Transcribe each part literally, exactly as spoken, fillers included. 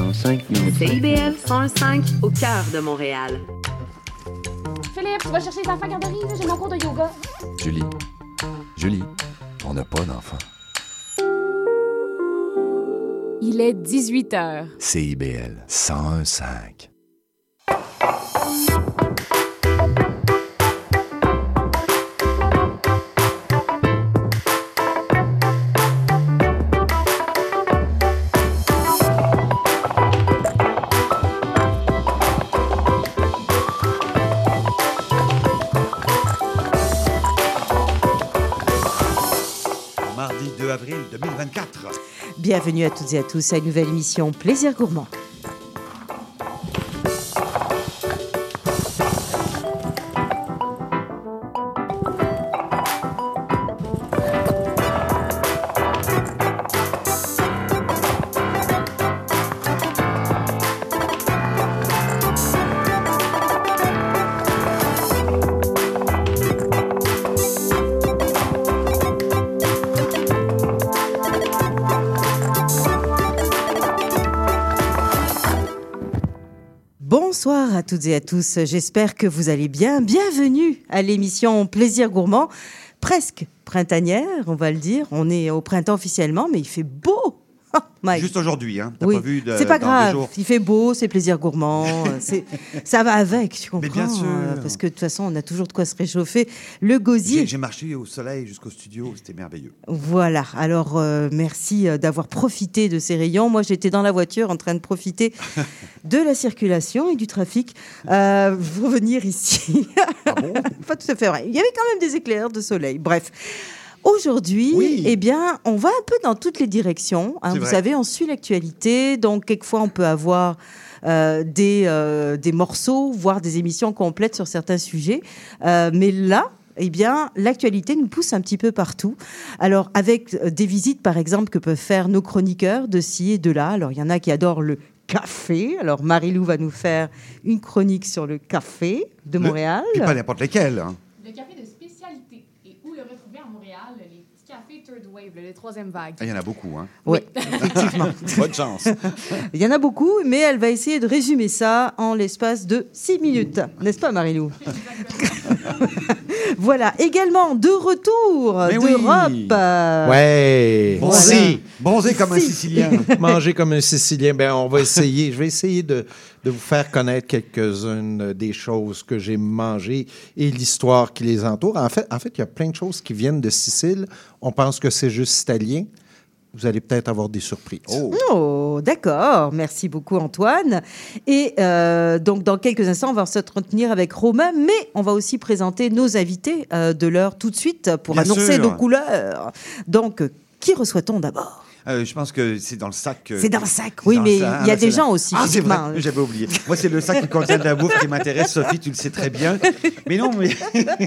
dans cinq minutes. C I B L cent un virgule cinq au cœur de Montréal. Philippe, tu vas chercher les enfants à garderie, là, j'ai mon cours de yoga. Julie, Julie, on n'a pas d'enfants. Il est dix-huit heures. C I B L cent un virgule cinq. Mardi deux avril deux mille vingt-quatre. Bienvenue à toutes et à tous à une nouvelle émission Plaisir Gourmand. Bonsoir à toutes et à tous, j'espère que vous allez bien. Bienvenue à l'émission Plaisir Gourmand, presque printanière, on va le dire. On est au printemps officiellement, mais il fait beau. Oh, Mike. Juste aujourd'hui, hein. T'as Oui, pas vu de, c'est pas dans grave. deux jours. Il fait beau, c'est Plaisir Gourmand. c'est, ça va avec, tu comprends. Mais bien sûr. euh, Parce que de toute façon, on a toujours de quoi se réchauffer. Le gosier. J'ai, j'ai marché au soleil jusqu'au studio, c'était merveilleux. Voilà, alors euh, merci euh, d'avoir profité de ces rayons. Moi, j'étais dans la voiture en train de profiter de la circulation et du trafic euh, pour venir ici. Ah bon? Pas tout à fait vrai. Il y avait quand même des éclairs de soleil. Bref. Aujourd'hui, Oui. eh bien, on va un peu dans toutes les directions. Hein. C'est Vous vrai. savez, on suit l'actualité, donc quelquefois on peut avoir euh, des, euh, des morceaux, voire des émissions complètes sur certains sujets. Euh, mais là, eh bien, l'actualité nous pousse un petit peu partout. Alors, avec euh, des visites, par exemple, que peuvent faire nos chroniqueurs de ci et de là. Alors, il y en a qui adorent le café. Alors, Marie-Lou va nous faire une chronique sur le café de Le- Montréal. Puis pas n'importe lesquels. Hein. Le café de spécialité. Et où le retrouver à Montréal? Les petits cafés Third Wave, les troisième vague. Ah, il y en a beaucoup. Hein. Oui, effectivement. Bonne chance. Il y en a beaucoup, mais elle va essayer de résumer ça en l'espace de six minutes. N'est-ce pas, Marie-Lou? Voilà, également de retour Mais d'Europe. oui. euh, Ouais. Bronzé, Voilà. bronzé comme un Si. Sicilien. Manger comme un Sicilien. Ben, on va essayer. Je vais essayer de, de vous faire connaître quelques-unes des choses que j'ai mangées et l'histoire qui les entoure. En fait, en fait, il y a plein de choses qui viennent de Sicile. On pense que c'est juste italien. Vous allez peut-être avoir des surprises. Oh. Oh, d'accord. Merci beaucoup, Antoine. Et euh, donc, dans quelques instants, on va s'entretenir avec Romain, mais on va aussi présenter nos invités euh, de l'heure tout de suite pour Bien annoncer sûr. nos couleurs. Donc, euh, qui reçoit-on d'abord? Euh, je pense que c'est dans le sac. euh, C'est dans le sac, c'est oui, dans le mais sac. il y a Ah, des c'est gens là. aussi, Ah, c'est vrai, physiquement. j'avais oublié. Moi, c'est le sac qui contient de la bouffe qui m'intéresse. Sophie, tu le sais très bien. Mais non, mais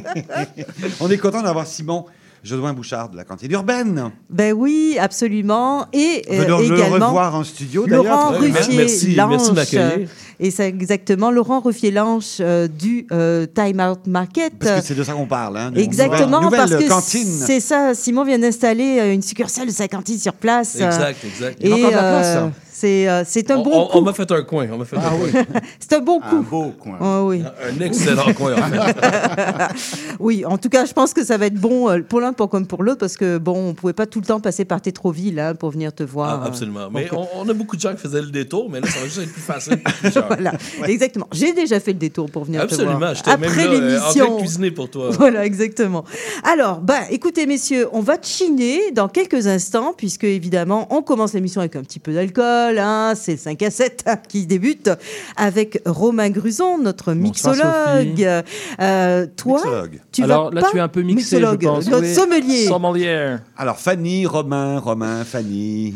on est content d'avoir Simon Jodoin-Bouchard de la cantine urbaine. Ben oui, absolument. Et On veut euh, le également revoir en studio, Laurent d'ailleurs. Ruffier Merci, Lanche. merci de m'accueillir. Et c'est exactement Laurent Ruffier Lanche euh, du euh, Time Out Market. Parce que c'est de ça qu'on parle. Hein, de Exactement, nouvelle, parce nouvelle que cantine. c'est ça. Simon vient d'installer euh, une succursale de sa cantine sur place. euh, Exact, exact. Il y a Et encore de la place, euh, ça. c'est euh, c'est un on, bon on- coup. on m'a fait un coin. On m'a fait Ah un, oui, C'est un bon un coup. beau coin. Ah oui. un excellent coin, en fait. Oui, en tout cas, je pense que ça va être bon euh, pour l'un pour comme pour l'autre parce que bon, on pouvait pas tout le temps passer par Tétroville hein, pour venir te voir. Ah, absolument. Mais Donc, on, on a beaucoup de gens qui faisaient le détour, mais là, ça va juste être plus facile. pour plusieurs. Voilà, exactement. J'ai déjà fait le détour pour venir te Absolument. voir. J'étais Après même là, euh, en train l'émission. de cuisiner pour toi. Voilà, exactement. Alors, ben, écoutez, messieurs, on va chiner dans quelques instants, puisque évidemment, on commence l'émission avec un petit peu d'alcool. Hein, c'est le cinq à sept hein, qui débute avec Romain Gruson, notre Bonsoir, mixologue. Euh, toi, Mixologue. tu Alors vas là, pas tu es un peu mixé, mixologue, je pense. notre oui. sommelier. Sommelier. Alors, Fanny, Romain, Romain, Fanny.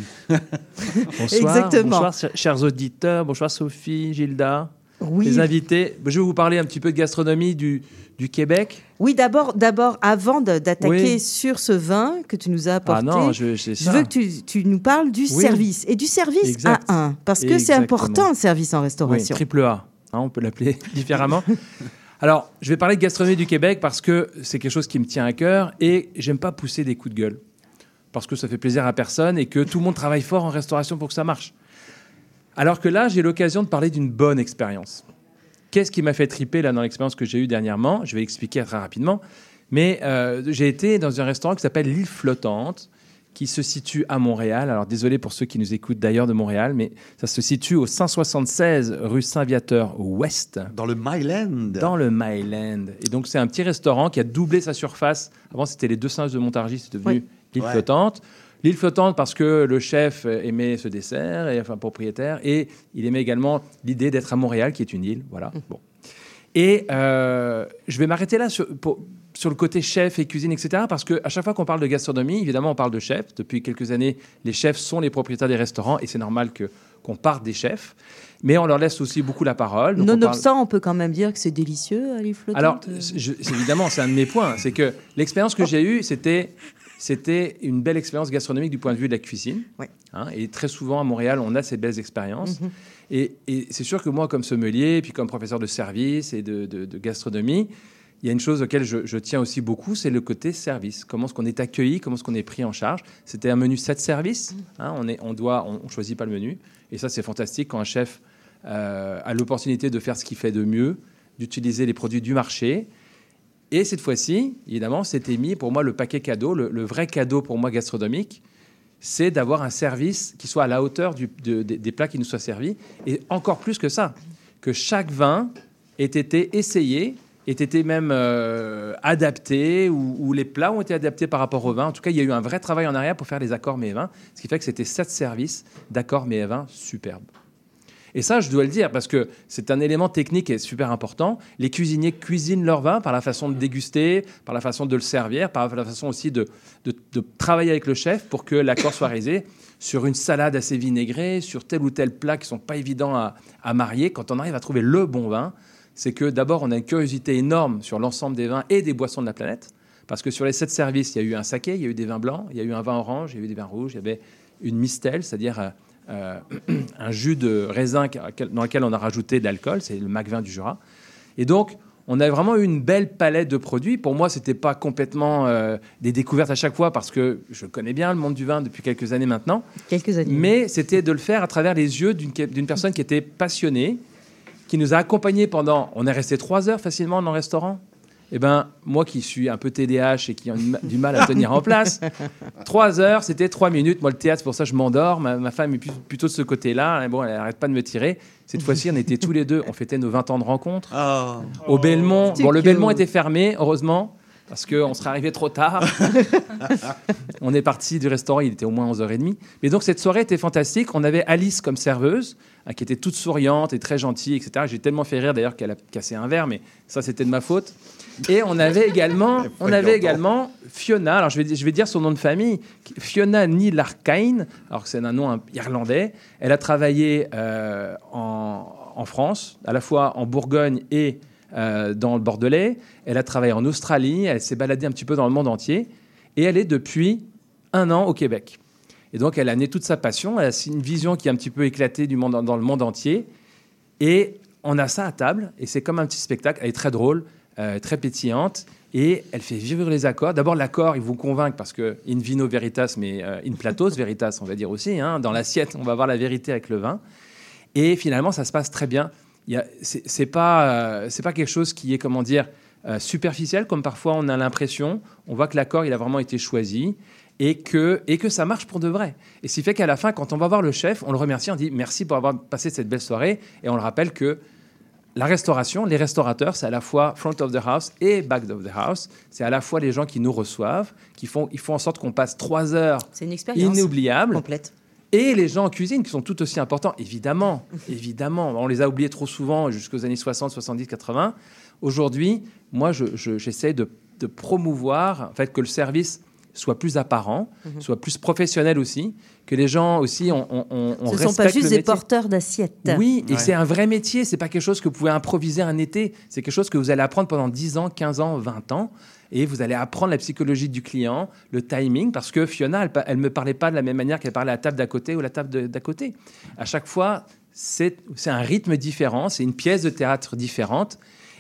Bonsoir. Exactement. Bonsoir, ch- chers auditeurs. Bonsoir, Sophie, Gilda. Oui. Les invités. Je vais vous parler un petit peu de gastronomie du, du Québec. Oui, d'abord, d'abord, avant de- d'attaquer Oui. sur ce vin que tu nous as apporté, Ah non, je, c'est je ça. veux que tu, tu nous parles du Oui. service et du service Exact. à un, parce que c'est Exactement. important le service en Oui, restauration. triple A. Hein, on peut l'appeler différemment. Alors, je vais parler de gastronomie du Québec parce que c'est quelque chose qui me tient à cœur et j'aime pas pousser des coups de gueule parce que ça fait plaisir à personne et que tout le monde travaille fort en restauration pour que ça marche. Alors que là, j'ai l'occasion de parler d'une bonne expérience. Qu'est-ce qui m'a fait triper là dans l'expérience que j'ai eue dernièrement? Je vais expliquer très rapidement. Mais euh, j'ai été dans un restaurant qui s'appelle l'Île Flottante, qui se situe à Montréal. Alors désolé pour ceux qui nous écoutent d'ailleurs de Montréal, mais ça se situe au cent soixante-seize rue Saint-Viateur Ouest. Dans le Myland. Dans le Myland. Et donc c'est un petit restaurant qui a doublé sa surface. Avant c'était les Deux Singes de Montargis, c'est devenu Oui. l'Île Ouais. Flottante. L'Île Flottante parce que le chef aimait ce dessert, et, enfin propriétaire, et il aimait également l'idée d'être à Montréal, qui est une île. Voilà. Bon. Et euh, je vais m'arrêter là sur, pour, sur le côté chef et cuisine, et cetera. Parce qu'à chaque fois qu'on parle de gastronomie, évidemment, on parle de chefs. Depuis quelques années, les chefs sont les propriétaires des restaurants et c'est normal que, qu'on parte des chefs. Mais on leur laisse aussi beaucoup la parole. Donc on Nonobstant, parle... on peut quand même dire que c'est délicieux, à l'île flottante. Alors, je, c'est, évidemment, c'est un de mes points. C'est que l'expérience que j'ai eue, c'était, c'était une belle expérience gastronomique du point de vue de la cuisine. Ouais. Hein, et très souvent, à Montréal, on a ces belles expériences. Mm-hmm. Et, et c'est sûr que moi, comme sommelier, puis comme professeur de service et de, de, de gastronomie, il y a une chose auquel je, je tiens aussi beaucoup, c'est le côté service. Comment est-ce qu'on est accueilli, comment est-ce qu'on est pris en charge. C'était un menu sept services. Hein, on est, on doit, on, on choisit pas le menu. Et ça, c'est fantastique quand un chef euh, a l'opportunité de faire ce qu'il fait de mieux, d'utiliser les produits du marché. Et cette fois-ci, évidemment, c'était mis pour moi le paquet cadeau, le, le vrai cadeau pour moi gastronomique, c'est d'avoir un service qui soit à la hauteur du, de, de, des plats qui nous soient servis. Et encore plus que ça, que chaque vin ait été essayé, ait été même euh, adapté, ou, ou les plats ont été adaptés par rapport au vin. En tout cas, il y a eu un vrai travail en arrière pour faire les accords mets et vins, ce qui fait que c'était sept services d'accords mets et vins superbes. Et ça, je dois le dire, parce que c'est un élément technique et super important. Les cuisiniers cuisinent leur vin par la façon de déguster, par la façon de le servir, par la façon aussi de, de, de travailler avec le chef pour que l'accord soit réalisé sur une salade assez vinaigrée, sur tel ou tel plat qui ne sont pas évidents à, à marier. Quand on arrive à trouver le bon vin, c'est que d'abord, on a une curiosité énorme sur l'ensemble des vins et des boissons de la planète. Parce que sur les sept services, il y a eu un saké, il y a eu des vins blancs, il y a eu un vin orange, il y a eu des vins rouges, il y avait une mistel, c'est-à-dire... Euh, un jus de raisin dans lequel on a rajouté de l'alcool, c'est le Macvin du Jura. Et donc, on a vraiment eu une belle palette de produits. Pour moi, ce n'était pas complètement euh, des découvertes à chaque fois, parce que je connais bien le monde du vin depuis quelques années maintenant. Quelques années. Mais c'était de le faire à travers les yeux d'une, d'une personne qui était passionnée, qui nous a accompagnés pendant... On est resté trois heures facilement dans le restaurant. Eh ben, moi qui suis un peu T D A H et qui ai du mal à tenir en place, trois heures, c'était trois minutes. Moi, le théâtre, c'est pour ça que je m'endors. Ma, ma femme est plutôt de ce côté-là. Bon, elle n'arrête pas de me tirer. Cette fois-ci, on était tous les deux. On fêtait nos vingt ans de rencontre. Oh. Au Belmont. C'est Bon, le cute. Belmont était fermé, heureusement, parce qu'on serait arrivé trop tard. On est parti du restaurant, il était au moins onze heures trente. Mais donc, cette soirée était fantastique. On avait Alice comme serveuse, hein, qui était toute souriante et très gentille, et cetera. J'ai tellement fait rire, d'ailleurs, qu'elle a cassé un verre, mais ça, c'était de ma faute. Et on avait également, on avait également Fiona, alors je vais, je vais dire son nom de famille, Fiona Ní Larkain, alors que c'est un nom irlandais. Elle a travaillé euh, en, en France, à la fois en Bourgogne et euh, dans le Bordelais. Elle a travaillé en Australie, elle s'est baladée un petit peu dans le monde entier. Et elle est depuis un an au Québec. Et donc, elle a né toute sa passion. Elle a une vision qui est un petit peu éclatée du monde, dans le monde entier. Et on a ça à table, et c'est comme un petit spectacle. Elle est très drôle. Euh, très pétillante, et elle fait vivre les accords. D'abord, l'accord, il vous convainc parce que in vino veritas, mais euh, in platos veritas, on va dire aussi. Hein, dans l'assiette, on va voir la vérité avec le vin. Et finalement, ça se passe très bien. Il y a, c'est, c'est pas, euh, c'est pas quelque chose qui est, comment dire, euh, superficiel, comme parfois on a l'impression. On voit que l'accord, il a vraiment été choisi et que, et que ça marche pour de vrai. Et ce qui fait qu'à la fin, quand on va voir le chef, on le remercie, on dit merci pour avoir passé cette belle soirée, et on le rappelle que la restauration, les restaurateurs, c'est à la fois front of the house et back of the house. C'est à la fois les gens qui nous reçoivent, qui font, ils font en sorte qu'on passe trois heures C'est une expérience inoubliables. complète. Et les gens en cuisine qui sont tout aussi importants, évidemment. évidemment. On les a oubliés trop souvent jusqu'aux années soixante, soixante-dix, quatre-vingts. Aujourd'hui, moi, je, je, j'essaie de, de promouvoir en fait, que le service soit plus apparent, mm-hmm. soit plus professionnel aussi, que les gens aussi, on, on, on Ce ne respecte sont pas juste le des métier. porteurs d'assiettes. Oui, et Ouais. c'est un vrai métier. C'est pas quelque chose que vous pouvez improviser un été. C'est quelque chose que vous allez apprendre pendant dix ans, quinze ans, vingt ans. Et vous allez apprendre la psychologie du client, le timing, parce que Fiona, elle ne me parlait pas de la même manière qu'elle parlait à la table d'à côté ou la table de, d'à côté. À chaque fois, c'est, c'est un rythme différent, c'est une pièce de théâtre différente.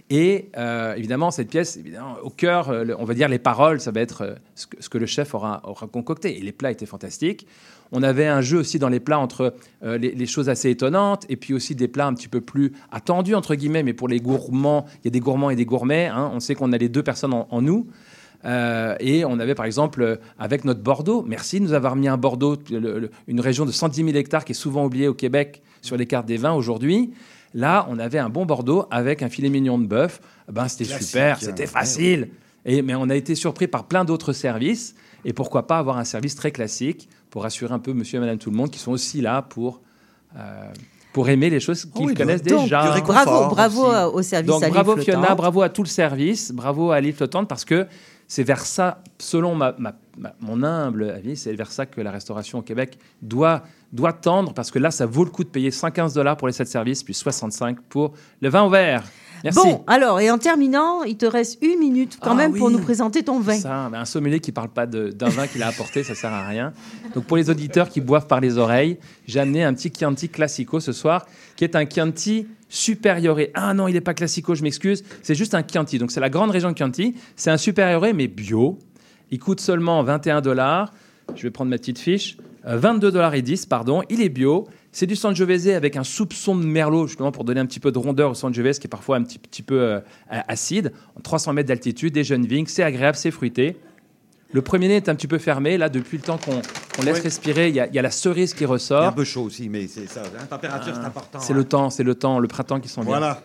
Et euh, évidemment, cette pièce, évidemment, au cœur, euh, le- on va dire les paroles, ça va être euh, ce, que, ce que le chef aura, aura concocté. Et les plats étaient fantastiques. On avait un jeu aussi dans les plats entre euh, les, les choses assez étonnantes et puis aussi des plats un petit peu plus attendus, entre guillemets, mais pour les gourmands, il y a des gourmands et des gourmets. Hein. On sait qu'on a les deux personnes en, en nous. Euh, et on avait par exemple, euh, avec notre Bordeaux, merci de nous avoir mis un Bordeaux, le- le- une région de cent dix mille hectares qui est souvent oubliée au Québec sur les cartes des vins aujourd'hui. Là, on avait un bon Bordeaux avec un filet mignon de bœuf. Ben, c'était Classique, super, hein. c'était facile. Et, mais on a été surpris par plein d'autres services. Et pourquoi pas avoir un service très classique pour rassurer un peu monsieur et madame tout le monde qui sont aussi là pour, euh, pour aimer les choses qu'ils oui, connaissent donc, déjà. du réconfort Bravo, bravo aussi. euh, au service Donc à l'île bravo flottante. Fiona, bravo à tout le service, bravo à l'île flottante parce que c'est vers ça, selon ma, ma- ma- mon humble avis, c'est vers ça que la restauration au Québec doit, doit tendre parce que là, ça vaut le coup de payer cent quinze dollars pour les sept services puis soixante-cinq pour le vin au verre. Merci. Bon, alors, et en terminant, il te reste une minute quand Ah même pour oui. nous présenter ton vin. Ça, mais un sommelier qui parle pas de- d'un vin qu'il a apporté, ça sert à rien. Donc pour les auditeurs qui boivent par les oreilles, j'ai amené un petit Chianti Classico ce soir, qui est un Chianti supérioré. Ah non, il n'est pas Classico, je m'excuse. C'est juste un Chianti. Donc c'est la grande région de Chianti. C'est un supérioré, mais bio. Il coûte seulement vingt et un dollars. Je vais prendre ma petite fiche. Euh, vingt-deux dollars et dix, pardon. Il est bio. C'est du Sangiovese avec un soupçon de merlot, justement pour donner un petit peu de rondeur au Sangiovese, qui est parfois un petit, petit peu euh, acide. trois cents mètres d'altitude, des jeunes vignes, c'est agréable, c'est fruité. Le premier nez est un petit peu fermé. Là, depuis le temps qu'on qu'on laisse Oui. respirer, il y, a- il y a la cerise qui Il est un ressort. peu chaud aussi, mais c'est ça. La température, c'est important. C'est hein. le temps, c'est le temps, le printemps qui s'en vient. Voilà.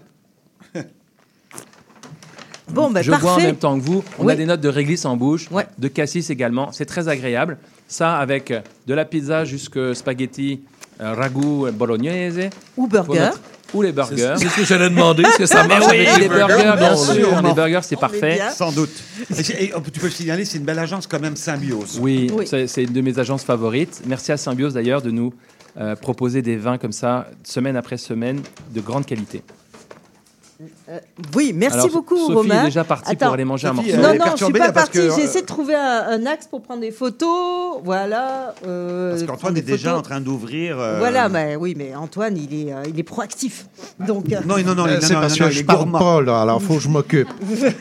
Bon, ben Je bois en parfait. même temps que vous. On Oui. a des notes de réglisse en bouche, Ouais. de cassis également. C'est très agréable. Ça, avec euh, de la pizza jusque spaghetti, euh, ragoût euh, bolognaise. Ou Pour burger. notre- Ou les C'est burgers. c'est ce que j'allais demander. Est-ce que ça Mais marche oui, avec les burgers, bien Non, sûr. sûrement. Les burgers, c'est On est parfait. bien. Sans doute. Et, et, tu peux le signaler, c'est une belle agence quand même, Symbiose. Oui, Oui. c'est c'est une de mes agences favorites. Merci à Symbiose d'ailleurs de nous euh, proposer des vins comme ça, semaine après semaine, de grande qualité. Oui, merci Alors, beaucoup, Sophie Romain. est déjà partie Attends. pour aller manger Sophie, un morceau. euh, Non, elle est non, je suis perturbée, pas là, parce partie. que, J'ai euh, essayé de trouver un, un axe pour prendre des photos. Voilà. euh, Parce prendre qu'Antoine des est déjà photos. en train d'ouvrir. euh, Voilà, mais oui, mais Antoine, il est, euh, il est proactif. Donc, euh, Non, non, non, Euh, non, c'est non, parce non, que il je est parle gourmand. pas, là, alors il faut que je m'occupe.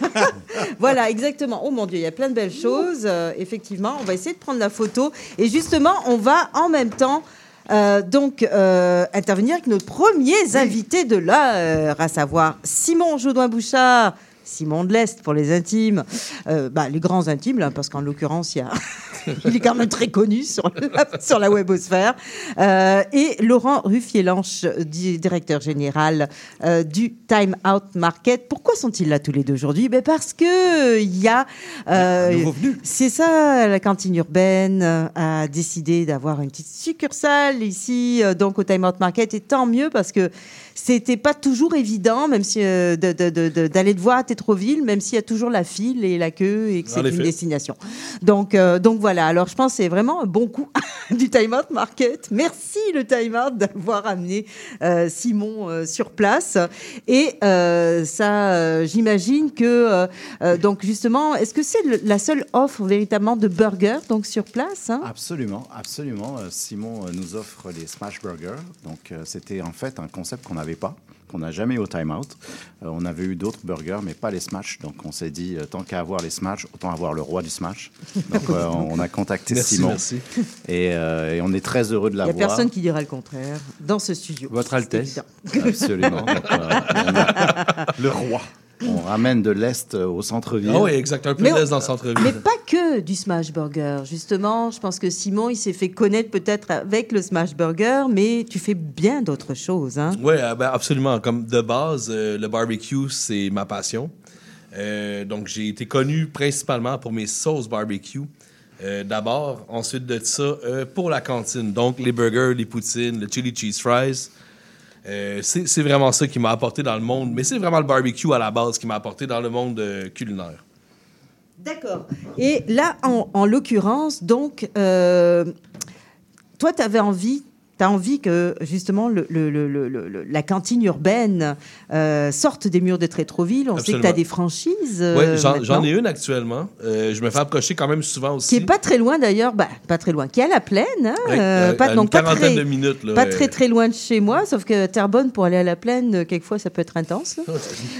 voilà, exactement. Oh mon Dieu, il y a plein de belles choses. Euh, effectivement, on va essayer de prendre la photo. Et justement, on va en même temps euh, donc euh, intervenir avec nos premiers invités de l'heure, à savoir Simon Jodoin-Bouchard. Simon de l'Est pour les intimes, Euh, bah, les grands intimes, là, parce qu'en l'occurrence, il, y a... il est quand même très connu sur la, sur la webosphère. Euh, et Laurent Ruffier-Lanche, di- directeur général euh, du Time Out Market. Pourquoi sont-ils là tous les deux aujourd'hui? Ben Parce qu'il y a... euh, Un nouveau venu. c'est ça, la cantine urbaine euh, a décidé d'avoir une petite succursale ici, euh, donc au Time Out Market, et tant mieux parce que c'était pas toujours évident, même si euh, de- de- de- de- d'aller te voir à Tétroville, même s'il y a toujours la file et la queue et que En c'est une effet. destination. Donc, euh, donc voilà. Alors je pense que c'est vraiment un bon coup du Time Out Market. Merci le Time Out d'avoir amené euh, Simon euh, sur place. Et euh, ça, euh, j'imagine que euh, euh, donc justement, est-ce que c'est le- la seule offre véritablement de burgers donc sur place hein Absolument, absolument. Euh, Simon euh, nous offre les Smash Burgers. Donc, euh, c'était en fait un concept qu'on n'avait pas, qu'on n'a jamais eu au Time Out. Euh, on avait eu d'autres burgers, mais pas les Smash. Donc, on s'est dit, euh, tant qu'à avoir les Smash, autant avoir le roi du Smash. Donc, euh, on a contacté Merci, Simon. merci. Et, euh, et on est très heureux de Il n'y a l'avoir. personne qui dira le contraire dans ce studio. Votre C'est Altesse. évident. Absolument. Donc, euh, on, a- Le roi. on ramène de l'Est euh, au centre-ville. Ah oui, exact. Un peu Mais de on- l'Est dans le centre-ville. Mais pas que du Smash Burger. Justement, je pense que Simon, il s'est fait connaître peut-être avec le Smash Burger, mais tu fais bien d'autres choses. Hein? Oui, ben absolument. Comme de base, euh, le barbecue, c'est ma passion. Euh, donc, j'ai été connu principalement pour mes sauces barbecue. Euh, D'abord, ensuite de ça, euh, pour la cantine. Donc, les burgers, les poutines, le chili cheese fries. Euh, c'est c'est vraiment ça qui m'a apporté dans le monde. Mais c'est vraiment le barbecue à la base qui m'a apporté dans le monde euh, culinaire. D'accord. Et là, en, en l'occurrence, donc, euh, toi, tu avais envie tu as envie que, justement, le, le, le, le, le, la cantine urbaine euh, sorte des murs de Trétroville. On Absolument. sait que tu as des franchises. Euh, Oui, j'en, j'en maintenant. ai une actuellement. Euh, je me fais approcher quand même souvent aussi. Qui est pas très loin d'ailleurs, bah, pas très loin, qui est à la plaine, hein, Ouais, euh, euh, pas, à donc une pas quarantaine très, de minutes. Là, pas euh. très très loin de chez moi, sauf que Terrebonne pour aller à la plaine, euh, quelquefois ça peut être intense. là.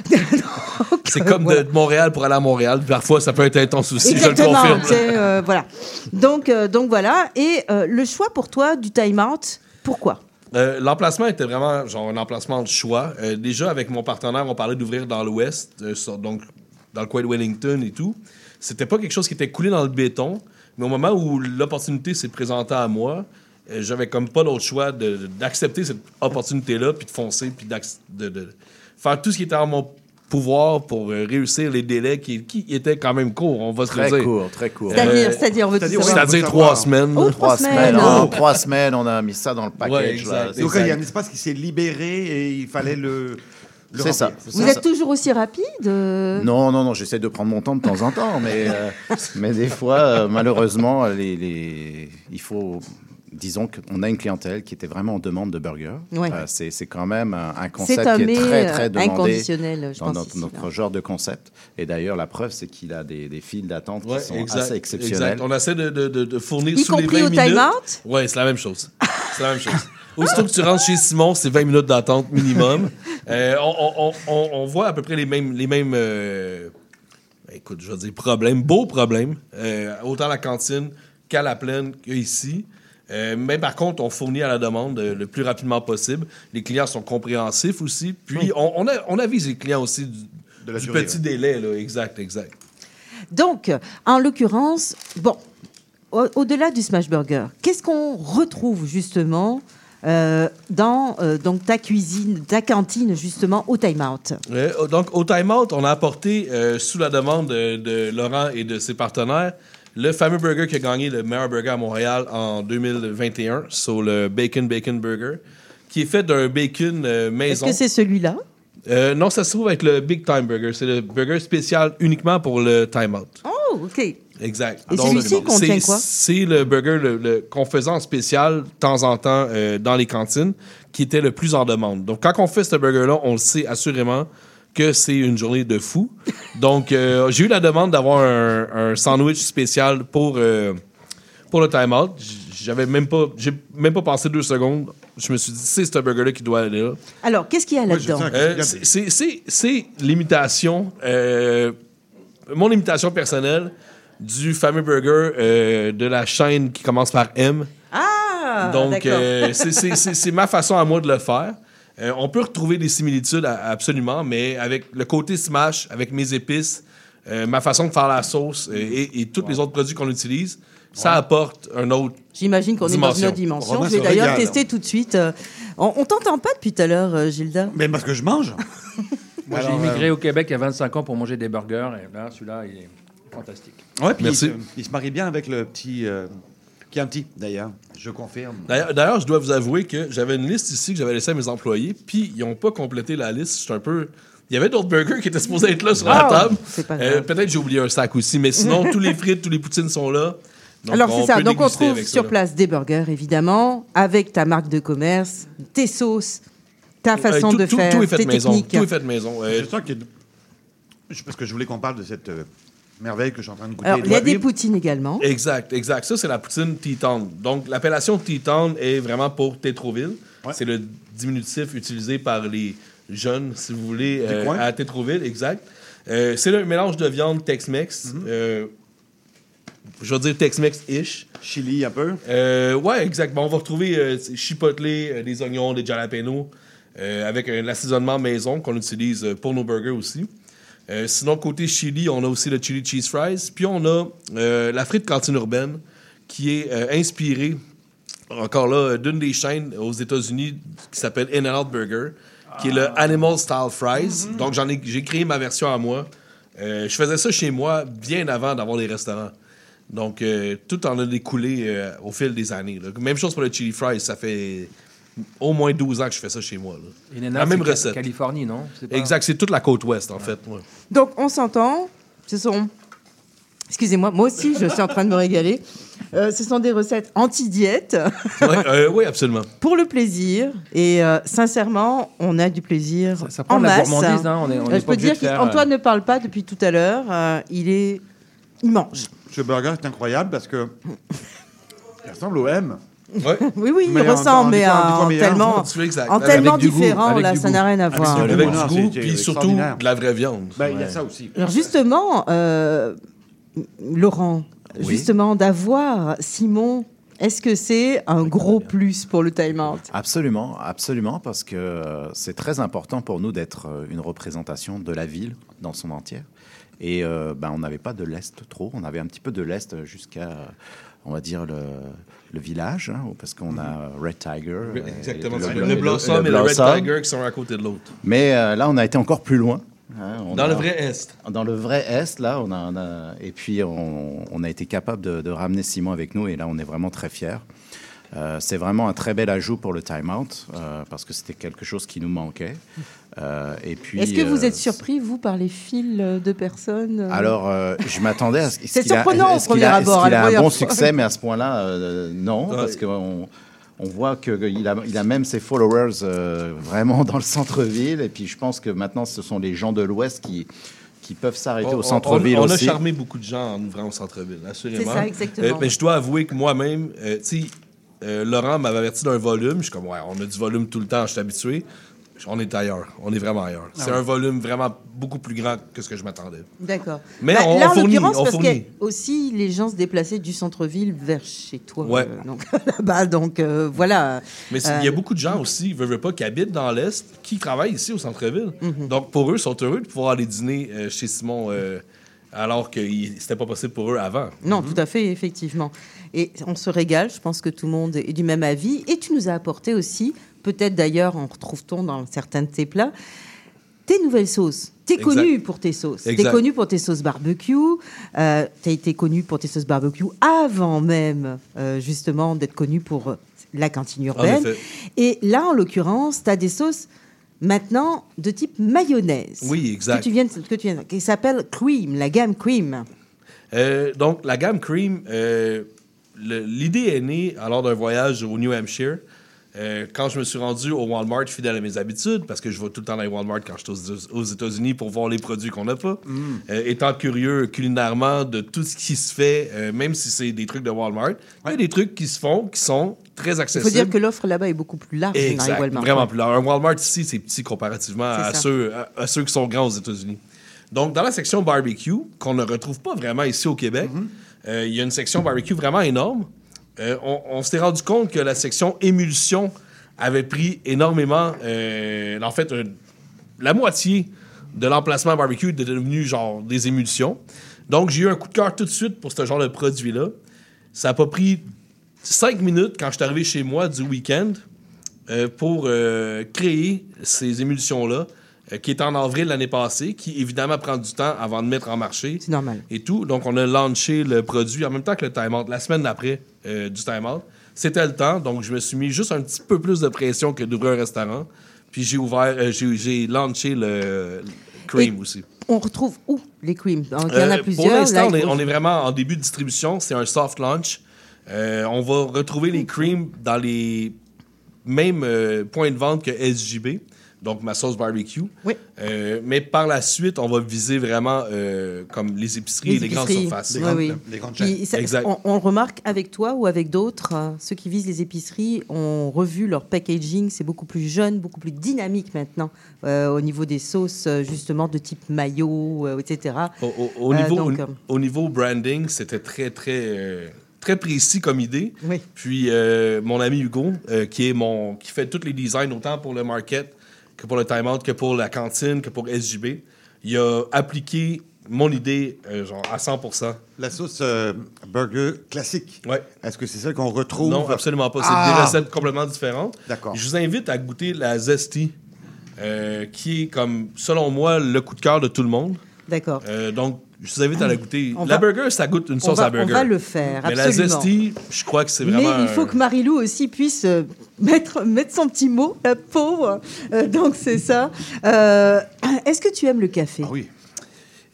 Donc, C'est euh, comme voilà. de Montréal pour aller à Montréal. Parfois, ça peut être intense aussi, je le Exactement. confirme. c'est, euh, voilà. Donc euh, donc voilà. Et euh, le choix pour toi du time out, pourquoi? Euh, l'emplacement était vraiment genre un emplacement de choix. Euh, déjà, avec mon partenaire, on parlait d'ouvrir dans l'ouest, euh, sur- donc dans le coin de Wellington et tout. C'était pas quelque chose qui était coulé dans le béton, mais au moment où l'opportunité s'est présentée à moi, euh, j'avais comme pas d'autre choix de- d'accepter cette opportunité-là, puis de foncer, puis d'acc- de, de faire tout ce qui était en mon pouvoir pour euh, réussir les délais qui, qui étaient quand même courts, on va se le Très dire. court, très court. C'est-à-dire, Euh, c'est-à-dire, on veut tout c'est-à-dire, savoir. C'est-à-dire on veut trois savoir. semaines. Oh, là. trois Trois semaines. semaines, Oh. en trois semaines, on a mis ça dans le package. Ouais, là. exact. C'est Donc, ça. il y a un espace qui s'est libéré et il fallait le. le C'est ça. remplir. Vous C'est êtes ça. toujours aussi rapide euh Non, non, non, j'essaie de prendre mon temps de temps en temps, mais, euh, mais des fois, euh, malheureusement, les, les... il faut... Disons qu'on a une clientèle qui était vraiment en demande de burgers. Ouais. Euh, c'est, c'est quand même un, un C'est concept un qui est mais très, euh, très demandé inconditionnel, je dans pense. notre, ici, notre là. genre de concept. Et d'ailleurs, la preuve, c'est qu'il a des, des files d'attente Ouais, qui sont exact, assez exceptionnelles. exact. On essaie de, de, de, de fournir Y sous les compris vingt au minutes. time-out? Oui, c'est la même chose. C'est la même chose. Aussitôt que tu rentres chez Simon, c'est vingt minutes d'attente minimum. Euh, on, on, on, on voit à peu près les mêmes, les mêmes euh, écoute, je vais dire problèmes, beaux problèmes, euh, autant à la cantine qu'à la plaine qu'ici. Euh, mais par contre, on fournit à la demande euh, le plus rapidement possible. Les clients sont compréhensifs aussi. Puis, on, on, a- on avise les clients aussi du, De la du durée, petit ouais. délai. Là. Exact, exact. Donc, en l'occurrence, bon, au- au-delà du smash burger, qu'est-ce qu'on retrouve justement euh, dans euh, donc ta cuisine, ta cantine justement au time out? Euh, donc, au Time Out, on a apporté, euh, sous la demande de, de Laurent et de ses partenaires, le fameux burger qui a gagné le meilleur burger à Montréal en deux mille vingt et un, sur le Bacon Bacon Burger, qui est fait d'un bacon euh, Est-ce maison. que c'est celui-là? Euh, non, ça se trouve avec le Big Time Burger. C'est le burger spécial uniquement pour le Time Out. Oh, OK. Exact. Et Donc, celui-ci contient c'est- quoi? C'est le burger le- le- qu'on faisait en spécial de temps en temps euh, dans les cantines, qui était le plus en demande. Donc, quand on fait ce burger-là, on le sait assurément que c'est une journée de fou. Donc, euh, j'ai eu la demande d'avoir un, un sandwich spécial pour, euh, pour le Time Out. J'avais même pas, j'ai même pas passé deux secondes. Je me suis dit, c'est ce burger-là qui doit aller là. Alors, qu'est-ce qu'il y a Ouais, là-dedans? je sais. Euh, c'est- c'est- c'est c'est l'imitation, euh, mon imitation personnelle du fameux burger euh, de la chaîne qui commence par M. Ah, Donc, d'accord. euh, c'est- c'est c'est- c'est ma façon à moi de le faire. Euh, on peut retrouver des similitudes à- absolument, mais avec le côté smash, avec mes épices, euh, ma façon de faire la sauce euh, et, et tous les autres produits qu'on utilise, ça apporte un autre. J'imagine qu'on est dans une Dimension. autre dimension. Romain Je vais se d'ailleurs régale. tester tout de suite. euh, On, on t'entend pas depuis tout à l'heure, euh, Gilda? Mais parce que je mange. Moi, j'ai Alors, immigré au Québec il y a vingt-cinq ans pour manger des burgers. Et là, celui-là, il est fantastique. Ouais, puis il Merci. se, il se marie bien avec le petit. euh, qui est un petit, d'ailleurs. Je confirme. D'ailleurs, d'ailleurs, je dois vous avouer que j'avais une liste ici que j'avais laissée à mes employés, puis ils n'ont pas complété la liste. J'étais un peu. Il y avait d'autres burgers qui étaient supposés être là sur Ah, la table. c'est pas Euh, grave. peut-être j'ai oublié un sac aussi, mais sinon, tous les frites, tous les poutines sont là. Donc, Alors, on c'est ça. peut Donc, on déguster trouve avec ça, sur là. place des burgers, évidemment, avec ta marque de commerce, tes sauces, ta façon Euh, tout, de tout- faire, tout est fait tes maison. techniques. Tout est fait maison. Euh, Je sens que. je- Parce que je voulais qu'on parle de cette euh, merveille que je suis en train de goûter. Alors, il y a Toi, des oui. poutines également. Exact, exact. Ça, c'est la poutine Teton. Donc, l'appellation Teton est vraiment pour Tétroville. Ouais. C'est le diminutif utilisé par les jeunes, si vous voulez, euh, coins. à Tétroville, exact. Euh, c'est un mélange de viande Tex-Mex. euh, je vais dire Tex-Mex-ish. Chili un peu. Euh, ouais, exact. Bon, on va retrouver euh, c'est chipotle, euh, des oignons, des jalapenos, euh, avec un assaisonnement maison qu'on utilise euh, pour nos burgers aussi. Euh, sinon, côté chili, on a aussi le chili cheese fries. Puis on a euh, la frite cantine urbaine qui est euh, inspirée, encore là, euh, d'une des chaînes aux États-Unis qui s'appelle In-N-Out Burger, qui est le Animal Style Fries. Donc, j'en ai, j'ai créé ma version à moi. Euh, je faisais ça chez moi bien avant d'avoir des restaurants. Donc, euh, tout en a découlé euh, au fil des années. là. Même chose pour le chili fries. Ça fait au moins douze ans que je fais ça chez moi. là. In-N-Out, La même c'est Ca- recette. Californie, non? C'est pas- Exact, c'est toute la côte ouest, en fait. ouais. Donc, on s'entend. Ce sont. Excusez-moi, moi aussi, je suis en train de me régaler. Euh, ce sont des recettes anti-diète. Ouais, euh, oui, absolument. Pour le plaisir. Et euh, sincèrement, on a du plaisir Ça, ça prend en de la masse. gourmandise, hein, on est, on Euh, est je pas peux te obligé dire de faire, qu'Antoine ne parle pas depuis tout à l'heure. Euh, il est... Il mange. Ce burger est incroyable parce que il ressemble au M. Ouais. Oui, oui, Mais il en- ressemble, en mais dix fois- en dix fois en meilleur. tellement, Tu fais exact. en Avec tellement du goût, différent, avec là, du ça goût. n'a rien à Avec voir. du Avec Non, du c'est- goût, c'est puis surtout extraordinaire. de la vraie viande. Ben, il y a ça aussi. Alors justement, euh, Laurent, Oui. justement, d'avoir Simon, est-ce que c'est un gros plus pour le Time Out? Absolument, absolument, parce que euh, c'est très important pour nous d'être euh, une représentation de la ville dans son entière. Et euh, ben, on n'avait pas de l'Est trop, on avait un petit peu de l'Est jusqu'à, euh, on va dire, le, le village, hein, parce qu'on a Red Tiger. euh, Exactement. et Le, le- le le- Blossom le et le Red Blossom. Tiger qui sont à côté de l'autre. Mais euh, là, on a été encore plus loin. hein, on Dans a- le vrai Est. Dans le vrai Est, là, on a, on a- et puis on, on a été capable de, de ramener Simon avec nous, et là, on est vraiment très fiers. Euh, c'est vraiment un très bel ajout pour le Time Out, euh, parce que c'était quelque chose qui nous manquait. Euh, et puis, Est-ce que vous euh, êtes surpris, vous, par les fils de personnes euh Alors, euh, je m'attendais à ce est-ce C'est qu'il a- surprenant au est-ce qu'il premier a- abord, Est-ce qu'il à la a un première bon fois. succès, mais à ce point-là, euh, non, Ouais. parce qu'on on voit qu'il a, il a même ses followers euh, vraiment dans le centre-ville. Et puis, je pense que maintenant, ce sont les gens de l'Ouest qui, qui peuvent s'arrêter On- au centre-ville on, on a aussi. charmé beaucoup de gens en ouvrant au centre-ville, assurément. C'est ça, exactement. Euh, mais je dois avouer que moi-même, euh, tu sais, euh, Laurent m'avait averti d'un volume. Je suis comme, ouais, on a du volume tout le temps, je suis habitué. On est ailleurs. On est vraiment ailleurs. C'est un volume vraiment beaucoup plus grand que ce que je m'attendais. D'accord. Mais Bah, on- là, on en fournit, l'occurrence, on parce fournit. que aussi les gens se déplaçaient du centre-ville vers chez toi. Ouais. euh, donc là-bas, donc euh, voilà. Mais c'est- il y a beaucoup de gens aussi, veulent, veulent pas, qui habitent dans l'Est, qui travaillent ici au centre-ville. Mhm. Donc, pour eux, ils sont heureux de pouvoir aller dîner euh, chez Simon, euh, alors que il- c'était pas possible pour eux avant. Non, tout à fait, effectivement. Et on se régale, je pense que tout le monde est du même avis. Et tu nous as apporté aussi, peut-être d'ailleurs, en retrouve-t-on dans certains de tes plats, tes nouvelles sauces. Tu es Exact. connu pour tes sauces. Tu es Exact. connu pour tes sauces barbecue. Euh, tu as été connu pour tes sauces barbecue avant même, euh, justement, d'être connu pour euh, la cantine En urbaine. effet. Et là, en l'occurrence, tu as des sauces maintenant de type mayonnaise. Oui, exact. Que tu viens, de- que tu viens, de- qui s'appelle Cream, la gamme Cream. Euh, donc, la gamme Cream, euh, le- l'idée est née alors d'un voyage au New Hampshire. Euh, quand je me suis rendu au Walmart, fidèle à mes habitudes, parce que je vais tout le temps dans les Walmart quand je suis aux, aux États-Unis pour voir les produits qu'on n'a pas. Euh, étant curieux culinairement de tout ce qui se fait, euh, même si c'est des trucs de Walmart, il y a des trucs qui se font qui sont très Il faut accessibles. dire que l'offre là-bas est beaucoup plus large dans les Exact, Walmart. vraiment Ouais. plus large. Un Walmart ici, c'est petit comparativement C'est à ça. ceux, à, à ceux qui sont grands aux États-Unis. Donc, dans la section barbecue, qu'on ne retrouve pas vraiment ici au Québec, euh, il y a une section barbecue vraiment énorme. Euh, on on s'est rendu compte que la section émulsion avait pris énormément... euh, en fait, euh, la moitié de l'emplacement barbecue était devenu genre des émulsions. Donc, j'ai eu un coup de cœur tout de suite pour ce genre de produit-là. Ça n'a pas pris cinq minutes quand je suis arrivé chez moi du week-end euh, pour euh, créer ces émulsions-là, euh, qui est en avril l'année passée, qui évidemment prend du temps avant de mettre en marché. C'est normal. Et tout. Donc, on a lancé le produit en même temps que le Time Out, la semaine d'après euh, du Time Out. C'était le temps, donc je me suis mis juste un petit peu plus de pression que d'ouvrir un restaurant. Puis j'ai ouvert, euh, j'ai, j'ai lancé le, le Cream Et aussi. On retrouve où les creams? Donc, il y en a Euh, plusieurs. Pour l'instant, Là, on il est, faut- on est vraiment en début de distribution. C'est un soft launch. Euh, on va retrouver les creams dans les mêmes euh, points de vente que S J B, donc ma sauce barbecue. Oui. Euh, mais par la suite, on va viser vraiment euh, comme les épiceries et les grandes épiceries. surfaces. Oui, grandes- oui. les grandes Puis, ça- Exact. on, on le remarque avec toi ou avec d'autres, euh, ceux qui visent les épiceries ont revu leur packaging. C'est beaucoup plus jeune, beaucoup plus dynamique maintenant euh, au niveau des sauces, euh, justement, de type mayo, euh, et cetera. Au, au- au Euh, niveau, donc, au, euh, au niveau branding, c'était très, très, euh, très précis comme idée. Oui. Puis euh, mon ami Hugo, euh, qui est mon, qui fait tous les designs autant pour le market que pour le Time Out, que pour la cantine, que pour S J B, il a appliqué mon idée euh, genre à cent pour cent. La sauce euh, burger classique. Ouais. Est-ce que c'est celle qu'on retrouve? Non, absolument pas. C'est Ah! des recettes complètement différentes. D'accord. Je vous invite à goûter la Zesty, euh, qui est comme, selon moi, le coup de cœur de tout le monde. D'accord. Euh, donc, je vous invite à la goûter. On la va- burger, ça goûte une On sauce va, à burger. on va le faire, Mais la absolument. Zesty, je crois que c'est vraiment... Mais il faut un- que Marie-Lou aussi puisse euh, mettre, mettre son petit mot, la pauvre. Euh, donc, c'est ça. Euh, Est-ce que tu aimes le café? Ah oui.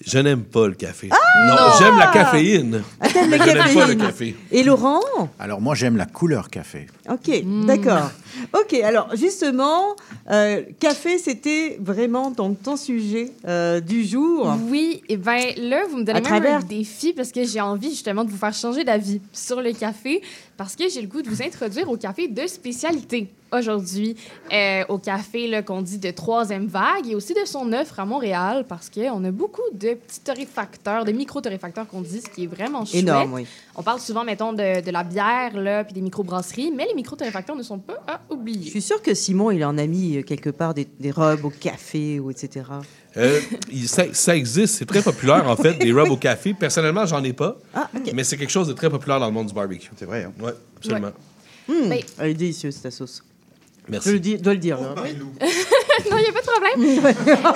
Je n'aime pas le café. Ah! non, j'aime la caféine. Ah, t'aimes mais la je n'aime pas le caféine. café. Et Laurent? Alors, moi, j'aime la couleur café. Ok, d'accord. Ok, alors justement, euh, café, c'était vraiment donc ton sujet euh, du jour. Oui, et bien là, vous me donnez À même travers- un défi parce que j'ai envie justement de vous faire changer d'avis sur le café parce que j'ai le goût de vous introduire au café de spécialité aujourd'hui. Euh, au café là, qu'on dit de troisième vague et aussi de son offre à Montréal parce qu'on a beaucoup de petits torréfacteurs, de micro-torréfacteurs qu'on dit, ce qui est vraiment chouette. Énorme, oui. On parle souvent, mettons, de, de la bière là, puis des micro-brasseries, mais les micro-torréfacteurs ne sont pas à Je oublier. suis sûre que Simon, il en a mis euh, quelque part des, des robes au café ou et cetera. Euh, il- ça, ça existe, c'est très populaire en fait, des rubs au café. Personnellement, j'en ai pas, Ah, ok. mais c'est quelque chose de très populaire dans le monde du barbecue. C'est vrai. Hein? Oui, absolument. Mmh, Mais- Elle est délicieuse, ta sauce. Merci. Je le dis, dois le dire. hein. Non, il n'y a pas de problème.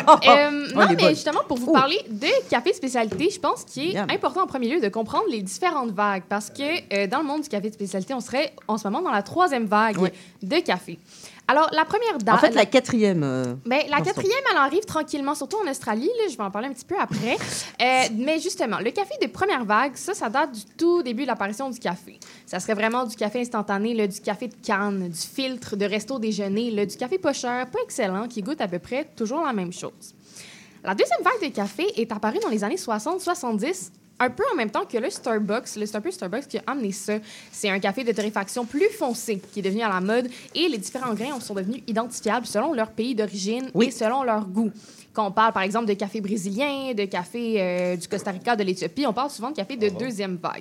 Euh, Oh, non, elle est mais bonne. justement, pour vous Oh. parler de café spécialité, je pense qu'il est Miam. important en premier lieu de comprendre les différentes vagues parce que euh, dans le monde du café de spécialité, on serait en ce moment dans la troisième vague Ouais. de café. Alors, la première date. En fait, la quatrième. euh, Ben, la Dans ce quatrième, elle arrive tranquillement, surtout en Australie. Là, je vais en parler un petit peu après. Euh, mais justement, le café de première vague, ça, ça date du tout début de l'apparition du café. Ça serait vraiment du café instantané, là, du café de canne, du filtre de resto déjeuner, là, du café pas cher, pas excellent, qui goûte à peu près toujours la même chose. La deuxième vague de café est apparue dans les années soixante soixante-dix, un peu en même temps que le Starbucks. Le- C'est un peu Starbucks qui a amené ça. C'est un café de torréfaction plus foncé qui est devenu à la mode et les différents grains sont devenus identifiables selon leur pays d'origine Oui. et selon leur goût. Quand on parle, par exemple, de café brésilien, de café euh, du Costa Rica, de l'Éthiopie, on parle souvent de café de deuxième vague.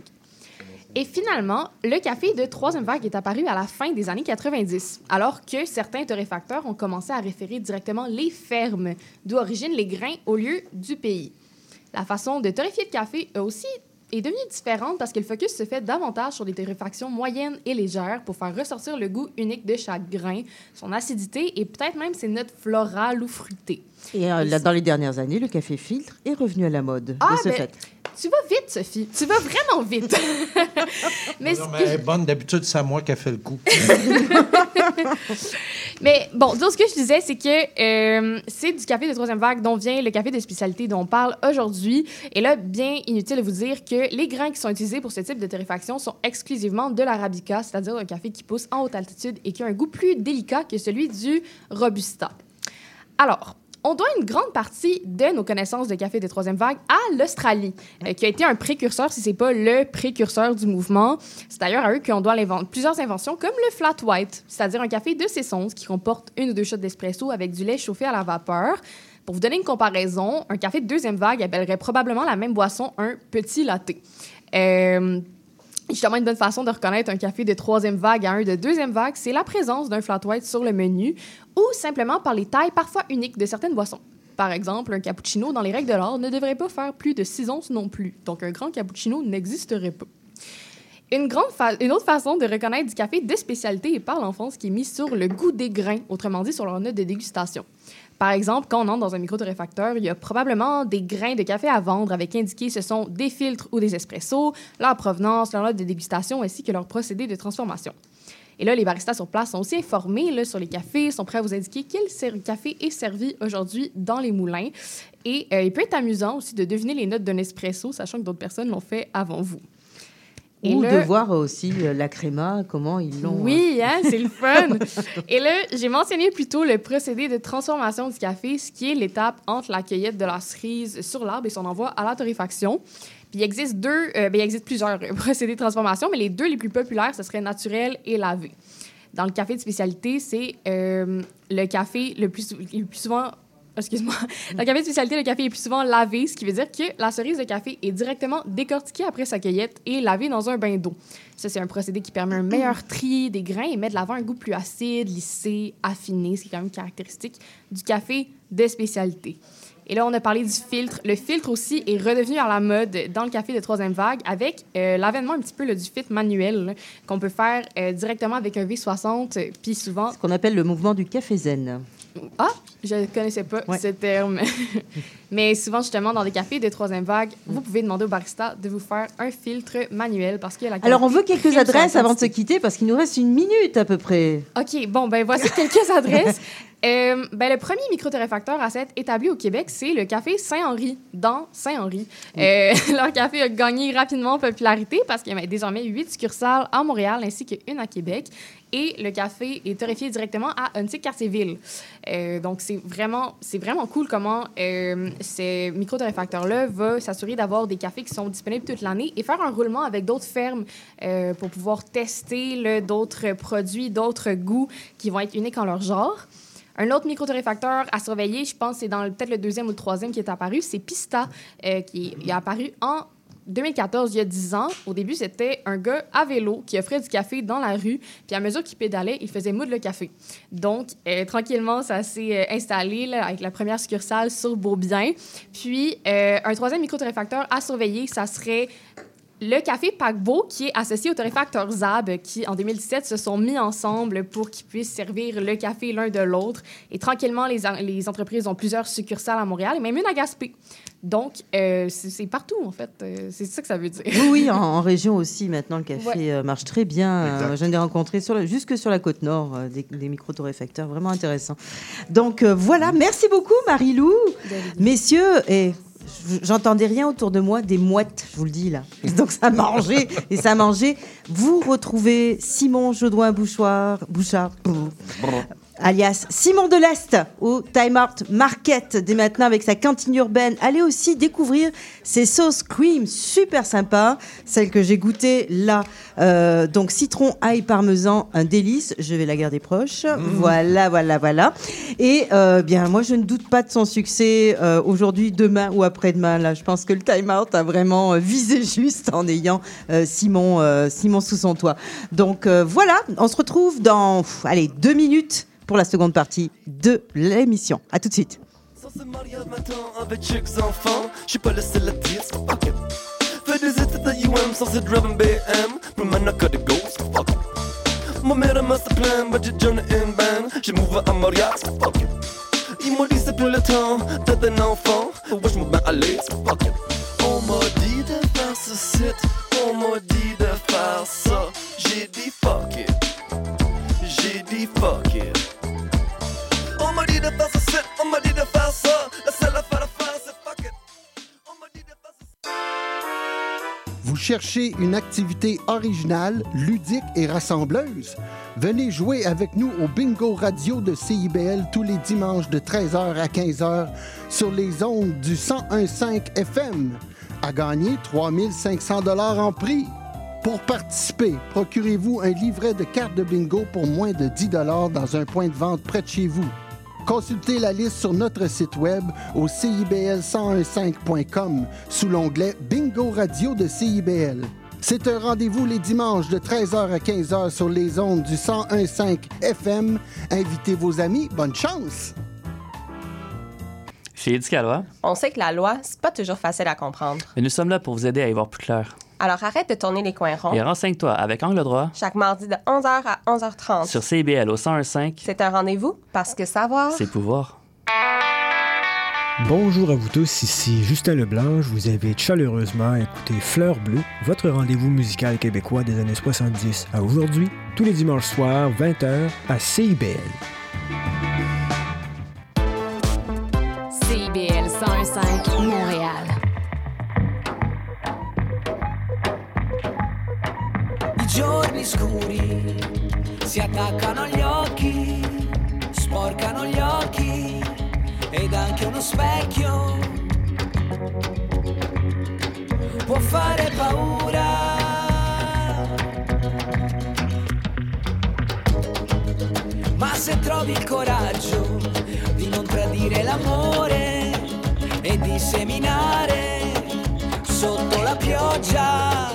Et finalement, le café de troisième vague est apparu à la fin des années quatre-vingt-dix, alors que certains torréfacteurs ont commencé à référer directement les fermes, d'où originent les grains au lieu du pays. La façon de torréfier le café a aussi est devenue différente parce que le focus se fait davantage sur des torréfactions moyennes et légères pour faire ressortir le goût unique de chaque grain, son acidité et peut-être même ses notes florales ou fruitées. Et euh, là, dans les dernières années, le café filtre est revenu à la mode. Ah, de ce ben, fait. Tu vas vite, Sophie. Tu vas vraiment vite. mais, Non, ce mais qui- elle est bonne, d'habitude, c'est à moi qui a fait le coup. mais bon, donc ce que je disais, c'est que euh, c'est du café de troisième vague dont vient le café de spécialité dont on parle aujourd'hui. Et là, bien inutile de vous dire que les grains qui sont utilisés pour ce type de torréfaction sont exclusivement de l'arabica, c'est-à-dire un café qui pousse en haute altitude et qui a un goût plus délicat que celui du robusta. Alors, on doit une grande partie de nos connaissances de café de troisième vague à l'Australie, euh, qui a été un précurseur, si ce n'est pas le précurseur du mouvement. C'est d'ailleurs à eux qu'on doit l'invent- plusieurs inventions, comme le flat white, c'est-à-dire un café de sessions qui comporte une ou deux shots d'espresso avec du lait chauffé à la vapeur. Pour vous donner une comparaison, un café de deuxième vague appellerait probablement la même boisson un petit latte. Euh, Justement, une bonne façon de reconnaître un café de troisième vague à un de deuxième vague, c'est la présence d'un flat white sur le menu ou simplement par les tailles parfois uniques de certaines boissons. Par exemple, un cappuccino, dans les règles de l'art, ne devrait pas faire plus de six onces non plus. Donc, un grand cappuccino n'existerait pas. Une, grande fa- une autre façon de reconnaître du café de spécialité est par l'enfance qui est mise sur le goût des grains, autrement dit sur leur note de dégustation. Par exemple, quand on entre dans un micro-torréfacteur, il y a probablement des grains de café à vendre avec indiqué ce sont des filtres ou des espressos, leur provenance, leur note de dégustation ainsi que leur procédé de transformation. Et là, les baristas sur place sont aussi informés là, sur les cafés, sont prêts à vous indiquer quel ser- café est servi aujourd'hui dans les moulins. Et euh, il peut être amusant aussi de deviner les notes d'un espresso, sachant que d'autres personnes l'ont fait avant vous. Et Ou là- de voir aussi euh, la créma, comment ils l'ont. Oui, hein, c'est le fun. Et là, j'ai mentionné plutôt le procédé de transformation du café, ce qui est l'étape entre la cueillette de la cerise sur l'arbre et son envoi à la torréfaction. Puis il existe deux, euh, ben, il existe plusieurs euh, procédés de transformation, mais les deux les plus populaires, ce serait naturel et lavé. Dans le café de spécialité, c'est euh, le café le plus, le plus souvent... Excuse-moi. Dans le café de spécialité, le café est plus souvent lavé, ce qui veut dire que la cerise de café est directement décortiquée après sa cueillette et lavée dans un bain d'eau. Ça, c'est un procédé qui permet un meilleur tri des grains et met de l'avant un goût plus acide, lissé, affiné, ce qui est quand même caractéristique du café de spécialité. Et là, on a parlé du filtre. Le filtre aussi est redevenu à la mode dans le café de troisième vague avec euh, l'avènement un petit peu là, du filtre manuel là, qu'on peut faire euh, directement avec un V soixante, euh, puis souvent... Ce qu'on appelle le mouvement du café zen. Ah, je ne connaissais pas Ouais. ce terme. Mais souvent, justement, dans des cafés de troisième vague, vous pouvez demander au barista de vous faire un filtre manuel parce que la Alors, on veut qualité quelques prime sur adresses avant de se l'intensité. quitter parce qu'il nous reste une minute à peu près. OK, bon, ben voici quelques adresses. Euh, ben, le premier micro-torréfacteur à s'être établi au Québec, c'est le Café Saint-Henri, dans Saint-Henri. Oui. Euh, leur café a gagné rapidement en popularité parce qu'il y a désormais huit succursales à Montréal ainsi qu'une à Québec. Et le café est torréfié directement à Huntsic-Cartierville. Euh, donc, c'est vraiment, c'est vraiment cool comment euh, ces micro-torréfacteurs-là vont s'assurer d'avoir des cafés qui sont disponibles toute l'année et faire un roulement avec d'autres fermes euh, pour pouvoir tester là, d'autres produits, d'autres goûts qui vont être uniques en leur genre. Un autre micro-torréfacteur à surveiller, je pense que c'est dans le, peut-être le deuxième ou le troisième qui est apparu, c'est Pista, euh, qui est apparu en deux mille quatorze, il y a dix ans. Au début, c'était un gars à vélo qui offrait du café dans la rue. Puis à mesure qu'il pédalait, il faisait moudre le café. Donc, euh, tranquillement, ça s'est euh, installé là, avec la première succursale sur Beaubien. Puis, euh, un troisième micro-torréfacteur à surveiller, ça serait le café Paquebot, qui est associé au torréfacteur Zab, qui, en deux mille dix-sept, se sont mis ensemble pour qu'ils puissent servir le café l'un de l'autre. Et tranquillement, les, les entreprises ont plusieurs succursales à Montréal et même une à Gaspé. Donc, euh, c'est, c'est partout, en fait. Euh, c'est ça que ça veut dire. Oui, oui, en, en région aussi, maintenant, le café ouais. euh, marche très bien. Euh, je l'ai rencontré sur la, jusque sur la côte nord, euh, des, des micro-torréfacteurs, vraiment intéressants. Donc, euh, voilà. Merci beaucoup, Marie-Lou. Messieurs, et... j'entendais rien autour de moi, des mouettes, je vous le dis là. Donc ça mangeait et ça mangeait. Vous retrouvez Simon Jodoin-Bouchard, Bouchard, alias Simon de l'Est, au Time Out Market dès maintenant avec sa cantine urbaine. Allez aussi découvrir ses sauces cream, super sympa. Celle que j'ai goûtée là, euh, donc citron, ail, parmesan, un délice. Je vais la garder proche. Mmh. Voilà, voilà, voilà. Et euh, bien, moi, je ne doute pas de son succès euh, aujourd'hui, demain ou après-demain. Là, je pense que le Time Out a vraiment euh, visé juste en ayant euh, Simon, euh, Simon sous son toit. Donc euh, voilà, on se retrouve dans, pff, allez, deux minutes. Pour la seconde partie de l'émission. À tout de suite. Sans ce mariage maintenant avec chaque enfant, je suis pas le seul à dire so fuck it. Fais des états de U M sans ce driven B M, pour maintenant que des ghosts, so fuck it. Ma mère elle m'a se plaint, but j'ai journey in band, j'ai mouvé à mariage, so fuck it. Ils m'ont dit c'est plus le temps d'être un enfant, ouais je me mets à l'aise, so fuck it. On m'a dit de faire ce site, on m'a dit de faire ça, j'ai dit fuck it, j'ai dit fuck it. On m'a dit de faire ce set, on m'a dit de faire ça. La seule affaire à faire, c'est fuck it. On m'a dit de faire ce... Vous cherchez une activité originale, ludique et rassembleuse? Venez jouer avec nous au Bingo Radio de C I B L tous les dimanches de treize heures à quinze heures sur les ondes du cent un virgule cinq F M. À gagner trois mille cinq cents dollars en prix. Pour participer, procurez-vous un livret de cartes de bingo pour moins de dix dollars dans un point de vente près de chez vous. Consultez la liste sur notre site web au C I B L cent un virgule cinq point com sous l'onglet Bingo Radio de C I B L. C'est un rendez-vous les dimanches de treize heures à quinze heures sur les ondes du cent un virgule cinq F M. Invitez vos amis. Bonne chance! Chez Éducalois, on sait que la loi, c'est pas toujours facile à comprendre. Mais nous sommes là pour vous aider à y voir plus clair. Alors arrête de tourner les coins ronds. Et renseigne-toi avec Angle droit. Chaque mardi de onze heures à onze heures trente. Sur C I B L au cent un virgule cinq. C'est un rendez-vous parce que savoir... c'est pouvoir. Bonjour à vous tous, ici Justin Leblanc. Je vous invite chaleureusement à écouter Fleur Bleue, votre rendez-vous musical québécois des années soixante-dix à aujourd'hui, tous les dimanches soirs, vingt heures, à C I B L. C I B L cent un virgule cinq, Montréal. I giorni scuri si attaccano agli occhi, sporcano gli occhi ed anche uno specchio può fare paura. Ma se trovi il coraggio di non tradire l'amore e di seminare sotto la pioggia,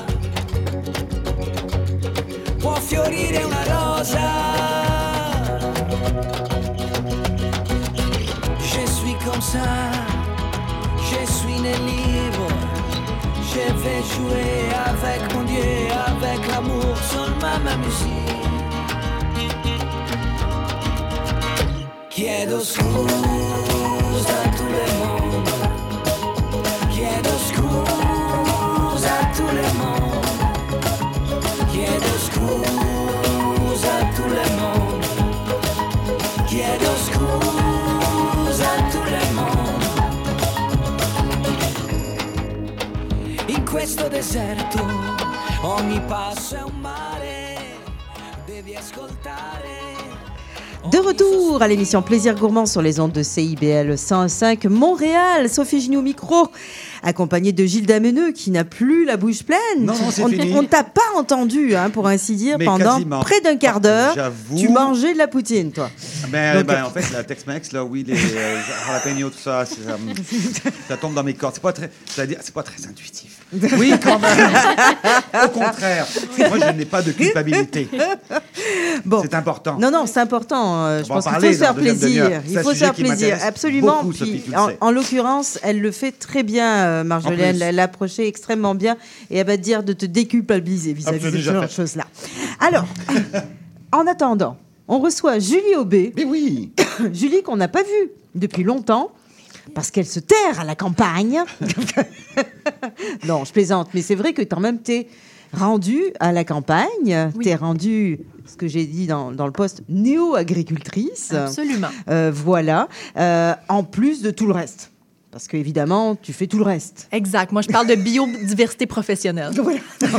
può fiorire una rosa. Je suis comme ça, je suis né libre. Je vais jouer avec mon Dieu, avec l'amour, seulement ma musique. Chiedo scusa a tout le monde, chiedo scusa a tout le monde, chiedo scusa a tout le monde, chiedo scusa. questo deserto ogni passo è un mare, devi ascoltare. De retour à l'émission Plaisir Gourmand sur les ondes de C I B L cent un virgule cinq Montréal. Sophie Gignoux au micro, accompagnée de Gilles Dameneux qui n'a plus la bouche pleine. Non, non, c'est on, fini. on ne t'a pas entendu, hein, pour ainsi dire, Mais pendant quasiment. près d'un quart d'heure. J'avoue. Tu mangeais de la poutine, toi. Ben, Donc, ben, en fait, la Tex-Mex, là, oui, les euh, jalapeno, tout ça, c'est, ça, ça tombe dans mes cordes. C'est pas très, c'est-à-dire, c'est pas très intuitif. Oui, quand même. Au contraire, moi, je n'ai pas de culpabilité. Bon. C'est important. Non, non, c'est important. euh, Je On va pense en qu'il faut parler se faire dans la deuxième plaisir. demi-heure. Il C'est un faut se sujet faire qui plaisir, m'intéresse absolument. beaucoup, Puis, Sophie, tu le en, sais. en l'occurrence, elle le fait très bien, euh, Marjolaine. plus. Elle l'a approché extrêmement bien et elle va te dire de te déculpabiliser vis-à-vis Ah, c'est de ce déjà genre de fait. choses-là. Alors, en attendant, on reçoit Julie Aubé. Mais oui. Julie qu'on n'a pas vue depuis longtemps. Parce qu'elle se terre à la campagne. Non, je plaisante, mais c'est vrai que quand même, t'es rendue à la campagne, Oui. t'es rendue, ce que j'ai dit dans, dans le poste, néo-agricultrice. Absolument. Euh, voilà. Euh, en plus de tout le reste. Parce qu'évidemment, tu fais tout le reste. Exact. Moi, je parle de biodiversité professionnelle. Voilà.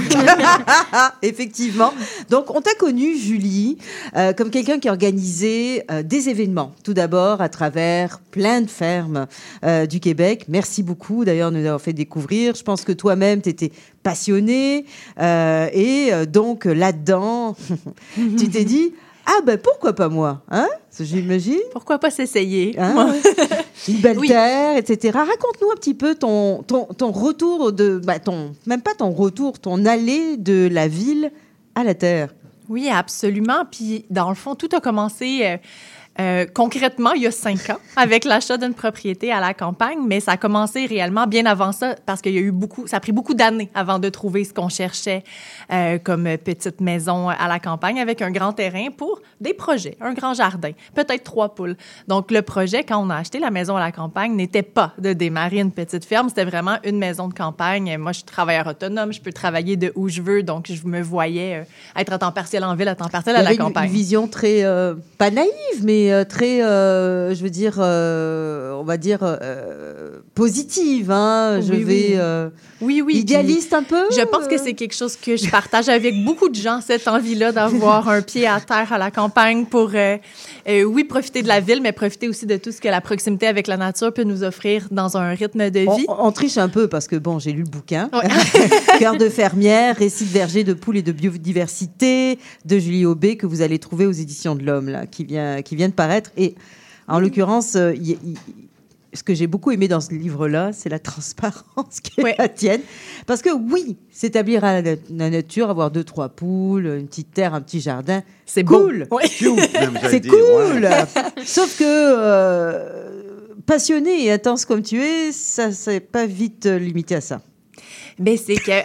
Effectivement. Donc, on t'a connue, Julie, euh, comme quelqu'un qui organisait euh, des événements. Tout d'abord, à travers plein de fermes euh, du Québec. Merci beaucoup, d'ailleurs, de nous avoir fait découvrir. Je pense que toi-même, tu étais passionnée. Euh, et euh, donc, là-dedans, tu t'es dit... Ah ben pourquoi pas moi, hein? J'imagine. Pourquoi pas s'essayer? Hein? Une belle Oui. terre, et cetera. Raconte-nous un petit peu ton, ton, ton retour de, bah, ton, même pas ton retour, ton allée de la ville à la terre. Oui, absolument. Puis, dans le fond, tout a commencé euh, euh, concrètement il y a cinq ans avec l'achat d'une propriété à la campagne, mais ça a commencé réellement bien avant ça parce qu'il y a eu beaucoup, ça a pris beaucoup d'années avant de trouver ce qu'on cherchait euh, comme petite maison à la campagne avec un grand terrain pour des projets, un grand jardin, peut-être trois poules. Donc, le projet, quand on a acheté la maison à la campagne, n'était pas de démarrer une petite ferme, c'était vraiment une maison de campagne. Moi, je suis travailleur autonome, je peux travailler de où je veux, donc je me voyais euh, être à temps partiel en ville, à temps partiel à Il y la avait une- campagne. Une vision très, euh, pas naïve, mais euh, très, euh, je veux dire, euh, on va dire, euh, positive. Hein. Je Oui, vais... oui. euh, Oui, oui. idéaliste puis un peu? Je pense que c'est quelque chose que je partage avec beaucoup de gens, cette envie-là d'avoir un pied à terre à la campagne pour, euh, euh, oui, profiter de la ville, mais profiter aussi de tout ce que la proximité avec la nature peut nous offrir dans un rythme de On, vie. on triche un peu parce que, bon, j'ai lu le bouquin. Cœur de fermière, récit de verger, de poules et de biodiversité de Julie Aubé que vous allez trouver aux éditions de l'Homme, là, qui vient, qui vient de paraître. Et en l'occurrence, euh, y- y- ce que j'ai beaucoup aimé dans ce livre-là, c'est la transparence qui est la tienne. Parce que oui, s'établir à la, na- la nature, avoir deux, trois poules, une petite terre, un petit jardin, c'est cool. beau. Cute, même, j'allais C'est dire, cool. ouais. Sauf que euh, passionné et intense comme tu es, ça c'est pas vite euh, limité à ça. Ben, c'est que.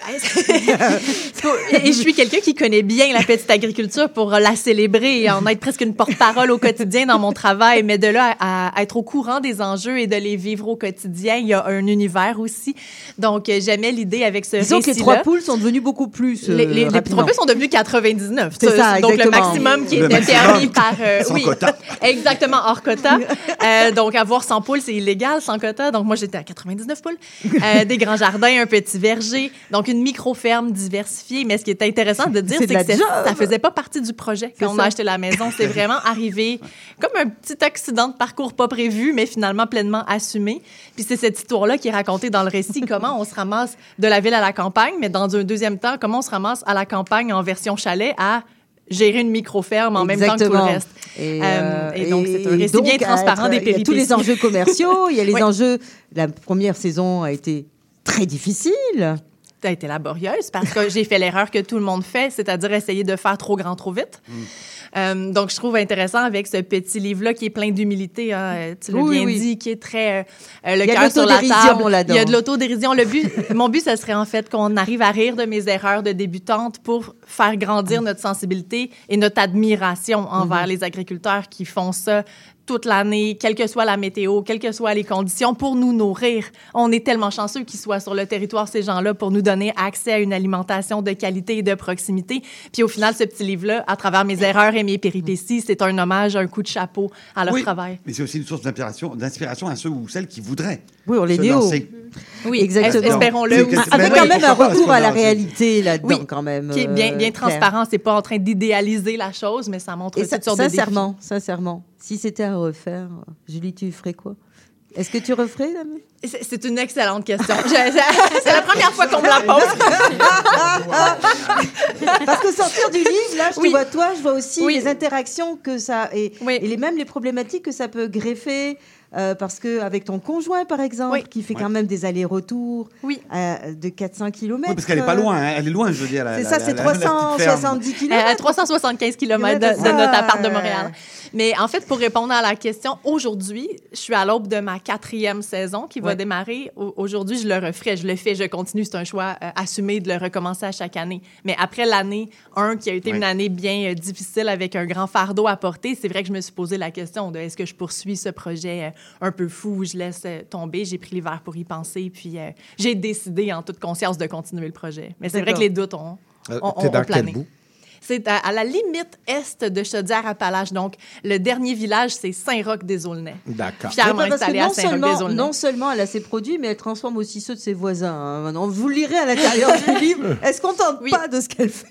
Faut- et je suis quelqu'un qui connaît bien la petite agriculture pour la célébrer et en être presque une porte-parole au quotidien dans mon travail. Mais de là à, à être au courant des enjeux et de les vivre au quotidien, il y a un univers aussi. Donc, euh, j'aimais l'idée avec ce Disons que les récit-là. trois poules sont devenues beaucoup plus. euh, Les, les, les rapidement. trois poules sont devenues quatre-vingt-dix-neuf. C'est ça, Donc, le exactement. maximum qui Le était maximum. permis par... euh, Sans oui, quota. exactement, hors quota. Euh, donc, avoir cent poules, c'est illégal, sans quota. Donc, moi, j'étais à quatre-vingt-dix-neuf poules. Euh, des grands jardins, un petit verger. Donc, une micro-ferme diversifiée. Mais ce qui est intéressant de dire, C'est c'est de que la c'est- job. ça faisait pas partie du projet quand C'est on ça. a acheté la maison. C'est vraiment arrivé comme un petit accident de parcours pas prévu, mais finalement pleinement assumé. Puis c'est cette histoire-là qui est racontée dans le récit, comment on se ramasse de la ville à la campagne, mais dans un deuxième temps, comment on se ramasse à la campagne en version chalet à gérer une micro-ferme en même temps que tout le Exactement. reste. Et, Euh, euh, et donc, c'est un et récit donc, bien transparent euh, des Il y a tous péripéties. les enjeux commerciaux, il y a les Oui. enjeux. La première saison a été très difficile. Ça a été laborieuse parce que j'ai fait l'erreur que tout le monde fait, c'est-à-dire essayer de faire trop grand, trop vite. Euh, donc, je trouve intéressant avec ce petit livre-là qui est plein d'humilité, hein, euh, tu l'as Oui, bien oui. dit, qui est très euh, euh, le Il y a de cœur sur la l'autodérision table. là-dedans. Il y a de l'autodérision. Le but, mon but, ce serait en fait qu'on arrive à rire de mes erreurs de débutante pour faire grandir notre sensibilité et notre admiration envers Mhm. les agriculteurs qui font ça toute l'année, quelle que soit la météo, quelles que soient les conditions, pour nous nourrir. On est tellement chanceux qu'ils soient sur le territoire, ces gens-là, pour nous donner accès à une alimentation de qualité et de proximité. Puis au final, ce petit livre-là, à travers mes erreurs et mes péripéties, c'est un hommage, un coup de chapeau à leur Oui, travail. mais c'est aussi une source d'inspiration, d'inspiration à ceux ou celles qui voudraient Oui, on les se néo. lancer. Oui, exactement. espérons-le. Oui, avec quand même un retour à la réalité là-dedans, oui, quand même. Qui est bien, bien euh, transparent. C'est pas en train d'idéaliser la chose, mais ça montre Et toutes ça, sortes de défis. sincèrement, sincèrement, si c'était à refaire, Julie, tu ferais quoi? Est-ce que tu referais la même? C'est c'est une excellente question. Je- c'est la première fois qu'on me la pose. Parce que sortir du livre, là, je Oui. te vois toi, je vois aussi Oui. les interactions que ça et, et les, même les problématiques que ça peut greffer. Euh, parce que avec ton conjoint, par exemple, qui fait quand même des allers-retours oui. euh, de quatre cents kilomètres. Oui, parce qu'elle n'est pas loin, hein. Elle est loin, je veux dire. la- C'est la- ça, la- c'est la- trois la petite cent ferme. soixante-dix Euh, kilomètres. trois cent soixante-quinze kilomètres de, de Ça, notre appart de euh, Montréal. Mais en fait, pour répondre à la question, aujourd'hui, je suis à l'aube de ma quatrième saison qui va Ouais. démarrer. Au- Aujourd'hui, je le referai. Je le fais, je continue. C'est un choix euh, assumé de le recommencer à chaque année. Mais après l'année un, qui a été Ouais. une année bien euh, difficile avec un grand fardeau à porter, c'est vrai que je me suis posé la question de est-ce que je poursuis ce projet euh, un peu fou ou je laisse euh, tomber. J'ai pris l'hiver pour y penser. Puis euh, j'ai décidé en toute conscience de continuer le projet. Mais c'est vrai que D'accord. les doutes ont, Euh, ont, t'es ont dans quel plané. bout? C'est à, à la limite est de Chaudière-Appalaches. Donc, le dernier village, c'est Saint-Roch-des-Aulnay. D'accord. Fièrement Oui, parce que installé à non seulement, Saint-Roch-des-Aulnay. non seulement elle a ses produits, mais elle transforme aussi ceux de ses voisins. hein. Maintenant, vous le lirez à l'intérieur du livre. Elle se contente pas de ce qu'elle fait.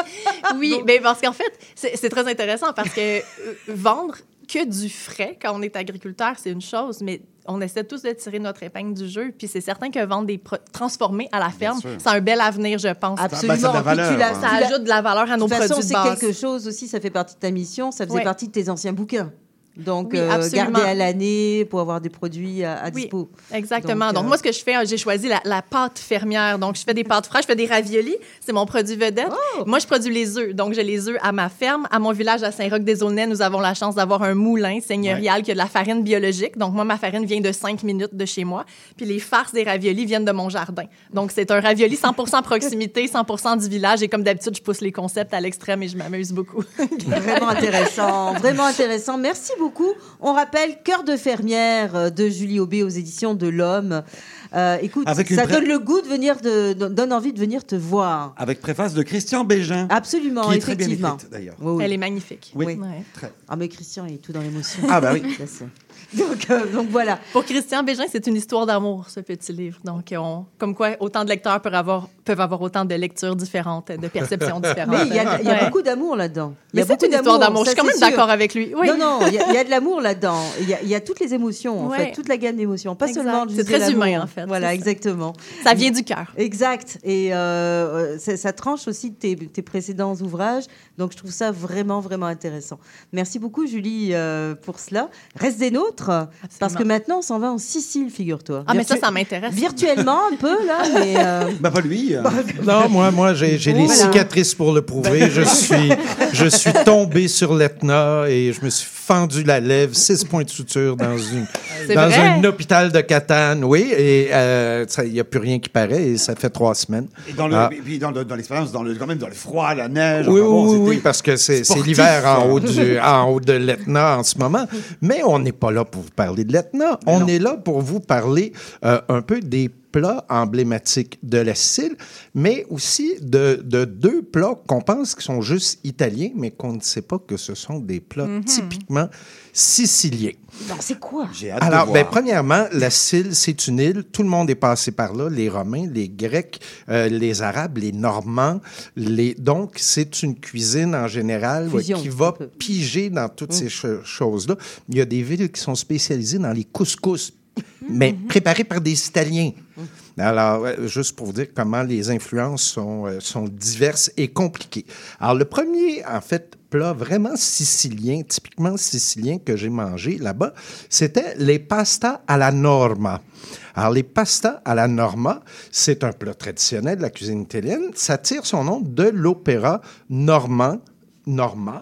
Oui, mais parce qu'en fait, c'est c'est très intéressant parce que euh, vendre que du frais quand on est agriculteur, c'est une chose, mais on essaie tous de tirer notre épingle du jeu. Puis c'est certain que vendre des produits transformés à la ferme, sûr. c'est un bel avenir, je pense. Absolument. Puis tu l'as- ça tu l'as- ajoute de la valeur à nos De toute façon, produits de c'est base. quelque chose aussi, ça fait partie de ta mission, ça faisait Ouais. partie de tes anciens bouquins. Donc, Oui, euh, absolument. garder à l'année pour avoir des produits à, à Oui, dispo. exactement. Donc, Donc, euh, moi, ce que je fais, j'ai choisi la, la pâte fermière. Donc, je fais des pâtes fraîches, je fais des raviolis. C'est mon produit vedette. Oh! Moi, je produis les œufs. Donc, j'ai les œufs à ma ferme. À mon village, à Saint-Roch-des-Aulnay, nous avons la chance d'avoir un moulin seigneurial qui a de la farine biologique. Donc, moi, ma farine vient de cinq minutes de chez moi. Puis, les farces des raviolis viennent de mon jardin. Donc, c'est un ravioli cent pour cent proximité, cent pour cent du village. Et comme d'habitude, je pousse les concepts à l'extrême et je m'amuse beaucoup. Vraiment intéressant, vraiment intéressant. Merci beaucoup. On rappelle Cœur de fermière euh, de Julie Aubé aux éditions de l'Homme. Euh, écoute, Avec une ça pré- donne le goût de venir, de, donne envie de venir te voir. Avec préface de Christian Bégin. Absolument, Qui est très bien effectivement. écrite, d'ailleurs. Oui, oui. Elle est magnifique. Oui, Ouais. très. Ah, mais Christian, il est tout dans l'émotion. Ah, bah oui. Ça, c'est- Donc, euh, donc voilà. Pour Christian Bégin, c'est une histoire d'amour, ce petit livre. Donc, on, comme quoi, autant de lecteurs peuvent avoir, peuvent avoir autant de lectures différentes, de perceptions différentes. Mais il y a, il y a Ouais. beaucoup d'amour là-dedans. Il y Mais a c'est beaucoup une histoire d'amour. Je suis ça, quand même c'est sûr. d'accord avec lui. Oui. Non, non, il y, a- il y a de l'amour là-dedans. Il y, a, il y a toutes les émotions, en Ouais. fait, toute la gamme d'émotions. Pas Exact. seulement C'est juste très de l'amour. humain, en fait, Voilà, c'est ça. exactement. Ça vient du cœur. Exact. Et euh, ça, ça tranche aussi de tes, tes précédents ouvrages. Donc, je trouve ça vraiment, vraiment intéressant. Merci beaucoup, Julie, euh, pour cela. Reste des nôtres, parce que maintenant, on s'en va en Sicile, figure-toi. Ah, mais ça, Virtu- ça m'intéresse. Virtuellement, un peu, là, mais... euh, Bah, pas lui. euh. Non, moi, moi j'ai j'ai les Voilà. cicatrices pour le prouver. Je suis, je suis tombé sur l'Etna et je me suis fendu la lèvre, six points de suture dans, une, C'est dans vrai? un hôpital de Catane. Oui, et euh, ça- il n'y a plus rien qui paraît et ça fait trois semaines. Et dans le, Ah. et puis dans, le- dans l'expérience, dans le, quand même dans le froid, la neige. Oui, enfin, bon, oui, oui, c'était oui, parce que c'est c'est sportif, l'hiver en, ça. haut du- en haut de l'Etna en ce moment. Mais on n'est pas là pour vous parler de l'Etna. On est là pour vous parler euh, un peu des plats emblématiques de la Sicile, mais aussi de, de deux plats qu'on pense qui sont juste italiens, mais qu'on ne sait pas que ce sont des plats Mhm. typiquement siciliens. non, c'est quoi? J'ai hâte Alors, de ben, voir. premièrement, la Sicile, c'est une île. Tout le monde est passé par là. Les Romains, les Grecs, euh, les Arabes, les Normands. Les... Donc, c'est une cuisine en général ouais, Fusion, qui un va peu. piger dans toutes Mm. ces cho- choses-là. Il y a des villes qui sont spécialisées dans les couscous, mais préparés par des Italiens. Alors, euh, juste pour vous dire comment les influences sont, euh, sont diverses et compliquées. Alors, le premier, en fait, plat vraiment sicilien, typiquement sicilien que j'ai mangé là-bas, c'était les pastas à la norma. Alors, les pastas à la norma, c'est un plat traditionnel de la cuisine italienne. Ça tire son nom de l'opéra normand, Norma,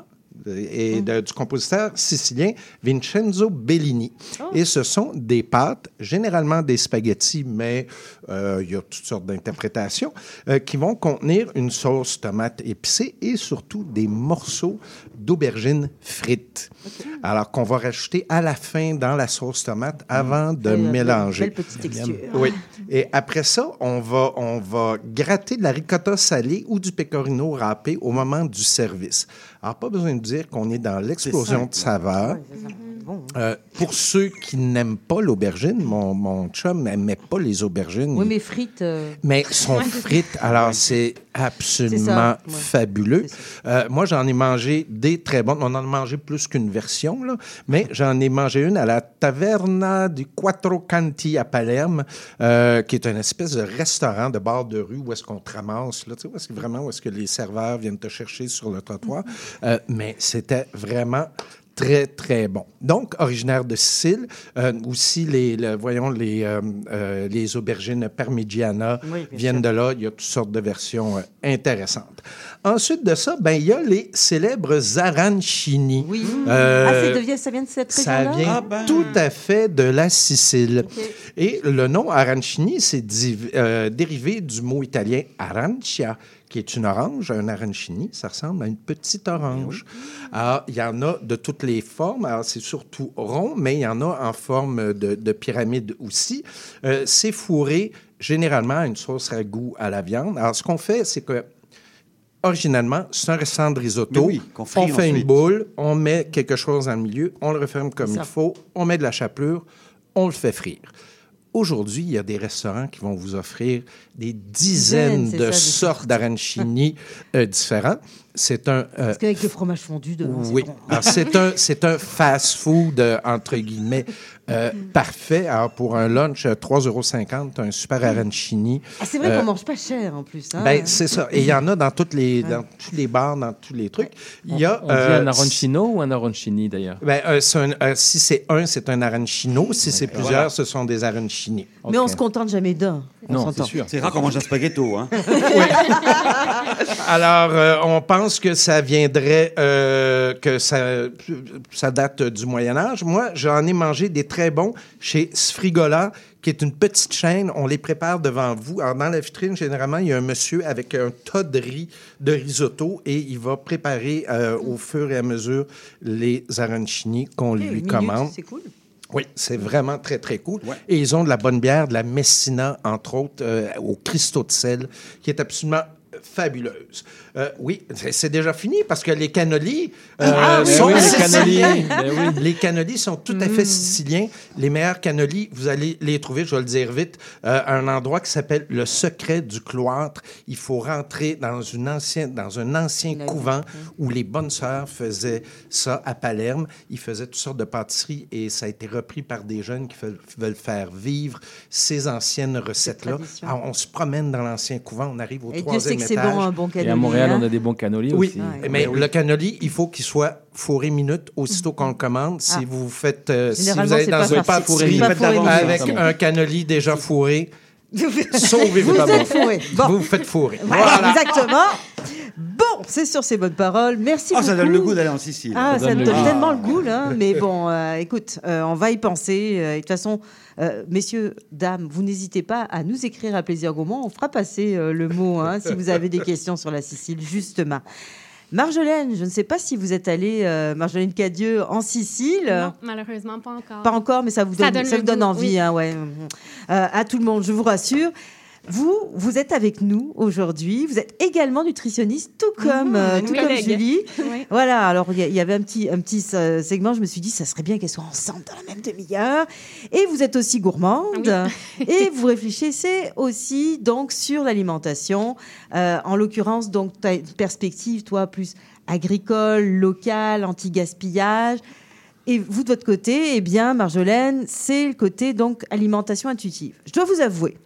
et de- du compositeur sicilien Vincenzo Bellini. Et ce sont des pâtes, généralement des spaghettis, mais euh, il y a toutes sortes d'interprétations, euh, qui vont contenir une sauce tomate épicée et surtout des morceaux d'aubergines frites. Alors qu'on va rajouter à la fin dans la sauce tomate avant de Belle- mélanger. belle petite texture. Oui. Et après ça, on va, on va gratter de la ricotta salée ou du pecorino râpé au moment du service. Alors, pas besoin de dire qu'on est dans l'explosion de saveurs. bon. Euh, pour ceux qui n'aiment pas l'aubergine, mon, mon chum n'aimait pas les aubergines. Oui, Il- mais frites. euh, Mais sont frites, alors c'est absolument C'est ça, ouais. fabuleux. Euh, moi, j'en ai mangé des très bonnes. On en a mangé plus qu'une version, là, mais j'en ai mangé une à la Taverna di Quattro Canti à Palerme, euh, qui est une espèce de restaurant de bord de rue où est-ce qu'on te ramasse, là, tu sais, où est-ce que vraiment où est-ce que les serveurs viennent te chercher sur le trottoir. Euh, mais c'était vraiment très, très bon. Donc, originaire de Sicile, euh, aussi, les, le- voyons, les, euh, euh, les aubergines parmigiana Oui, bien viennent sûr. de là. Il y a toutes sortes de versions euh, intéressantes. Ensuite de ça, ben, il y a les célèbres arancini. Oui. Euh, ah, ça, devient, ça vient de cette ça région-là? vient Ah ben. tout à fait de la Sicile. OK. Et le nom arancini, c'est div- euh, dérivé du mot italien arancia, qui est une orange. Un arancini, ça ressemble à une petite orange. Alors, il y en a de toutes les formes. Alors, c'est surtout rond, mais il y en a en forme de, de pyramide aussi. Euh, c'est fourré généralement à une sauce ragoût à la viande. Alors, ce qu'on fait, c'est que originalement, c'est un restant de risotto. Mais oui, qu'on frit on fait une ensuite. boule, on met quelque chose dans le milieu, on le referme comme Ça. il faut, on met de la chapelure, on le fait frire. Aujourd'hui, il y a des restaurants qui vont vous offrir des dizaines Dizaines, c'est de ça, des sortes d'arancini euh, différents. C'est un... euh, Parce qu'avec le fromage fondu dedans, oui. c'est bon. Alors, c'est un, c'est un fast-food, euh, entre guillemets, euh, parfait. Alors, pour un lunch, euh, trois euros cinquante, un super arancini. Ah, c'est vrai Euh, qu'on mange pas cher en plus. Hein? ben, c'est ça. Et il y en a dans, toutes les, dans tous les bars, dans tous les trucs. Il y a... On dit euh, un arancino ou un arancini, d'ailleurs? ben, euh, c'est un- euh, si c'est un, c'est un arancino. Si c'est plusieurs, Voilà. ce sont des arancini. Mais on Ok. se contente jamais d'un. On Non, s'entend. c'est sûr. C'est rare qu'on mange un spaghetto, hein. Alors, euh, on pense que ça viendrait, euh, que ça, ça date du Moyen Âge. Moi, j'en ai mangé des très bons chez Sfrigola, qui est une petite chaîne. On les prépare devant vous. Alors, dans la vitrine, généralement, il y a un monsieur avec un tas de riz, de risotto, et il va préparer euh, au fur et à mesure les arancini qu'on Eh, lui une minute, commande. C'est cool. Oui, c'est vraiment très, très cool. Ouais. Et ils ont de la bonne bière, de la Messina, entre autres, euh, au cristaux de sel, qui est absolument fabuleuse. Euh, oui, c'est c'est déjà fini parce que les cannolis euh, Ah, oui, sont oui, les siciliens. cannolis. Ben oui. Les cannolis sont tout à fait siciliens. Les meilleurs cannolis, vous allez les trouver, je vais le dire vite, euh, à un endroit qui s'appelle le secret du cloître. Il faut rentrer dans, une ancienne, dans un ancien couvent où les bonnes sœurs faisaient ça à Palerme. Ils faisaient toutes sortes de pâtisseries et ça a été repris par des jeunes qui veulent, veulent faire vivre ces anciennes recettes-là. tradition. Alors, on se promène dans l'ancien couvent, on arrive au Et Dieu troisième sait que c'est étage. bon, un bon cannoli. Et à Montréal, hein? on a des bons cannolis Oui, aussi. Ah, mais le cannoli, il faut qu'il soit fourré minute aussitôt qu'on le commande. Si Ah. vous faites, euh, si vous Généralement, allez c'est dans pas une farci. pâtisserie C'est pas fourré minute. avec C'est bon. un cannoli déjà fourré, sauvez-vous Vous d'abord. êtes fourré. Bon. Vous vous faites fourrer. Voilà, exactement. Bon, c'est sur ces bonnes paroles. Merci Oh, beaucoup. ça donne le goût d'aller en Sicile. Ah, Ça ça donne me le donne goût. tellement le goût, là. Mais bon, euh, écoute, euh, on va y penser. Euh, et de toute façon, euh, messieurs, dames, vous n'hésitez pas à nous écrire à Plaisir Gourmand. On fera passer euh, le mot hein, si vous avez des questions sur la Sicile, justement. Marjolaine, je ne sais pas si vous êtes allée, euh, Marjolaine Cadieux, en Sicile. Non, malheureusement, pas encore. Pas encore, mais ça vous Ça donne, donne ça le vous donne goût, envie, oui. hein, ouais. Euh, à tout le monde, je vous rassure. Vous, vous êtes avec nous aujourd'hui. Vous êtes également nutritionniste, tout comme, Mhm, euh, une tout comme collègue. Julie. Oui. Voilà, alors il y, a- il y avait un petit, un petit euh, segment, je me suis dit, ça serait bien qu'elles soient ensemble dans la même demi-heure. Et vous êtes aussi gourmande. Et vous réfléchissez aussi donc sur l'alimentation. Euh, en l'occurrence, donc, tu as une perspective, toi, plus agricole, locale, anti-gaspillage. Et vous, de votre côté, eh bien, Marjolaine, c'est le côté donc alimentation intuitive. Je dois vous avouer,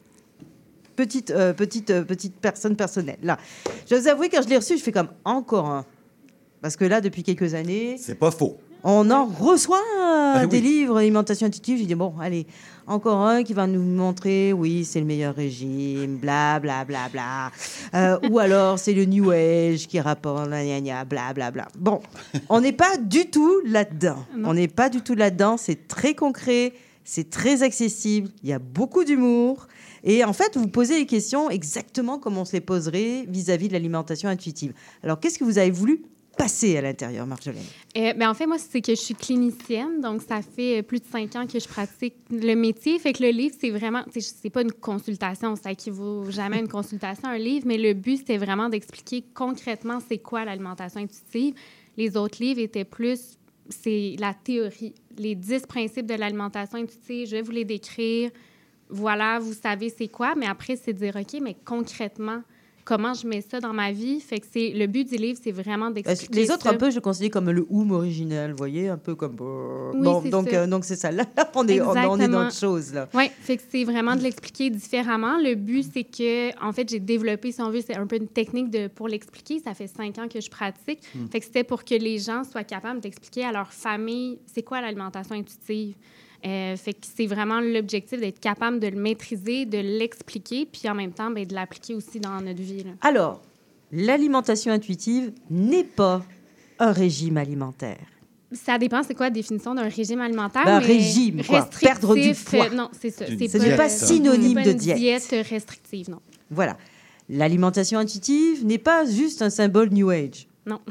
petite, euh, petite, euh, petite personne personnelle, là. Je dois vous avouer, quand je l'ai reçu, je fais comme encore un. Parce que là, depuis quelques années, C'est pas faux. on en reçoit euh, Ah oui. des livres alimentation intuitive. J'ai dit, bon, allez, encore un qui va nous montrer, oui, c'est le meilleur régime, bla, bla, bla, bla. Euh, ou alors, c'est le New Age qui rapporte, gna, gna, gna, bla, bla, bla. Bon, on n'est pas du tout là-dedans. On n'est pas du tout là-dedans. C'est très concret, c'est très accessible, il y a beaucoup d'humour. Et en fait, vous posez les questions exactement comme on se les poserait vis-à-vis de l'alimentation intuitive. Alors, qu'est-ce que vous avez voulu passer à l'intérieur, Marjolaine? Euh, ben, en fait, moi, c'est que je suis clinicienne, donc ça fait plus de cinq ans que je pratique le métier. Fait que le livre, c'est vraiment, tu sais, c'est pas une consultation, ça équivaut jamais à une consultation, un livre, mais le but, c'était vraiment d'expliquer concrètement c'est quoi l'alimentation intuitive. Les autres livres étaient plus, c'est la théorie les dix principes de l'alimentation intuitive, je vais vous les décrire. Voilà, vous savez c'est quoi, mais après, c'est de dire, OK, mais concrètement, comment je mets ça dans ma vie? Fait que c'est, le but du livre, c'est vraiment d'expliquer Les autres, ça. un peu, je considère comme le oum original, vous voyez, un peu comme... Oui, bon, c'est donc, ça. euh, donc, c'est ça. Là, on est, on, on est dans autre chose, là. Oui, fait que c'est vraiment de l'expliquer différemment. Le but, c'est que, en fait, j'ai développé, si on veut, c'est un peu une technique de, pour l'expliquer. Ça fait cinq ans que je pratique. Mm. Fait que c'était pour que les gens soient capables d'expliquer à leur famille c'est quoi l'alimentation intuitive. Euh, fait que c'est vraiment l'objectif d'être capable de le maîtriser, de l'expliquer, puis en même temps, bien, de l'appliquer aussi dans notre vie, là. Alors, l'alimentation intuitive n'est pas un régime alimentaire. Ça dépend, c'est quoi la définition d'un régime alimentaire? Ben, mais régime, quoi. restrictif, Perdre du poids. euh, non, c'est ça. Une C'est Ce n'est pas synonyme c'est pas de une diète. diète restrictive, non. Voilà. L'alimentation intuitive n'est pas juste un symbole New Age. Non.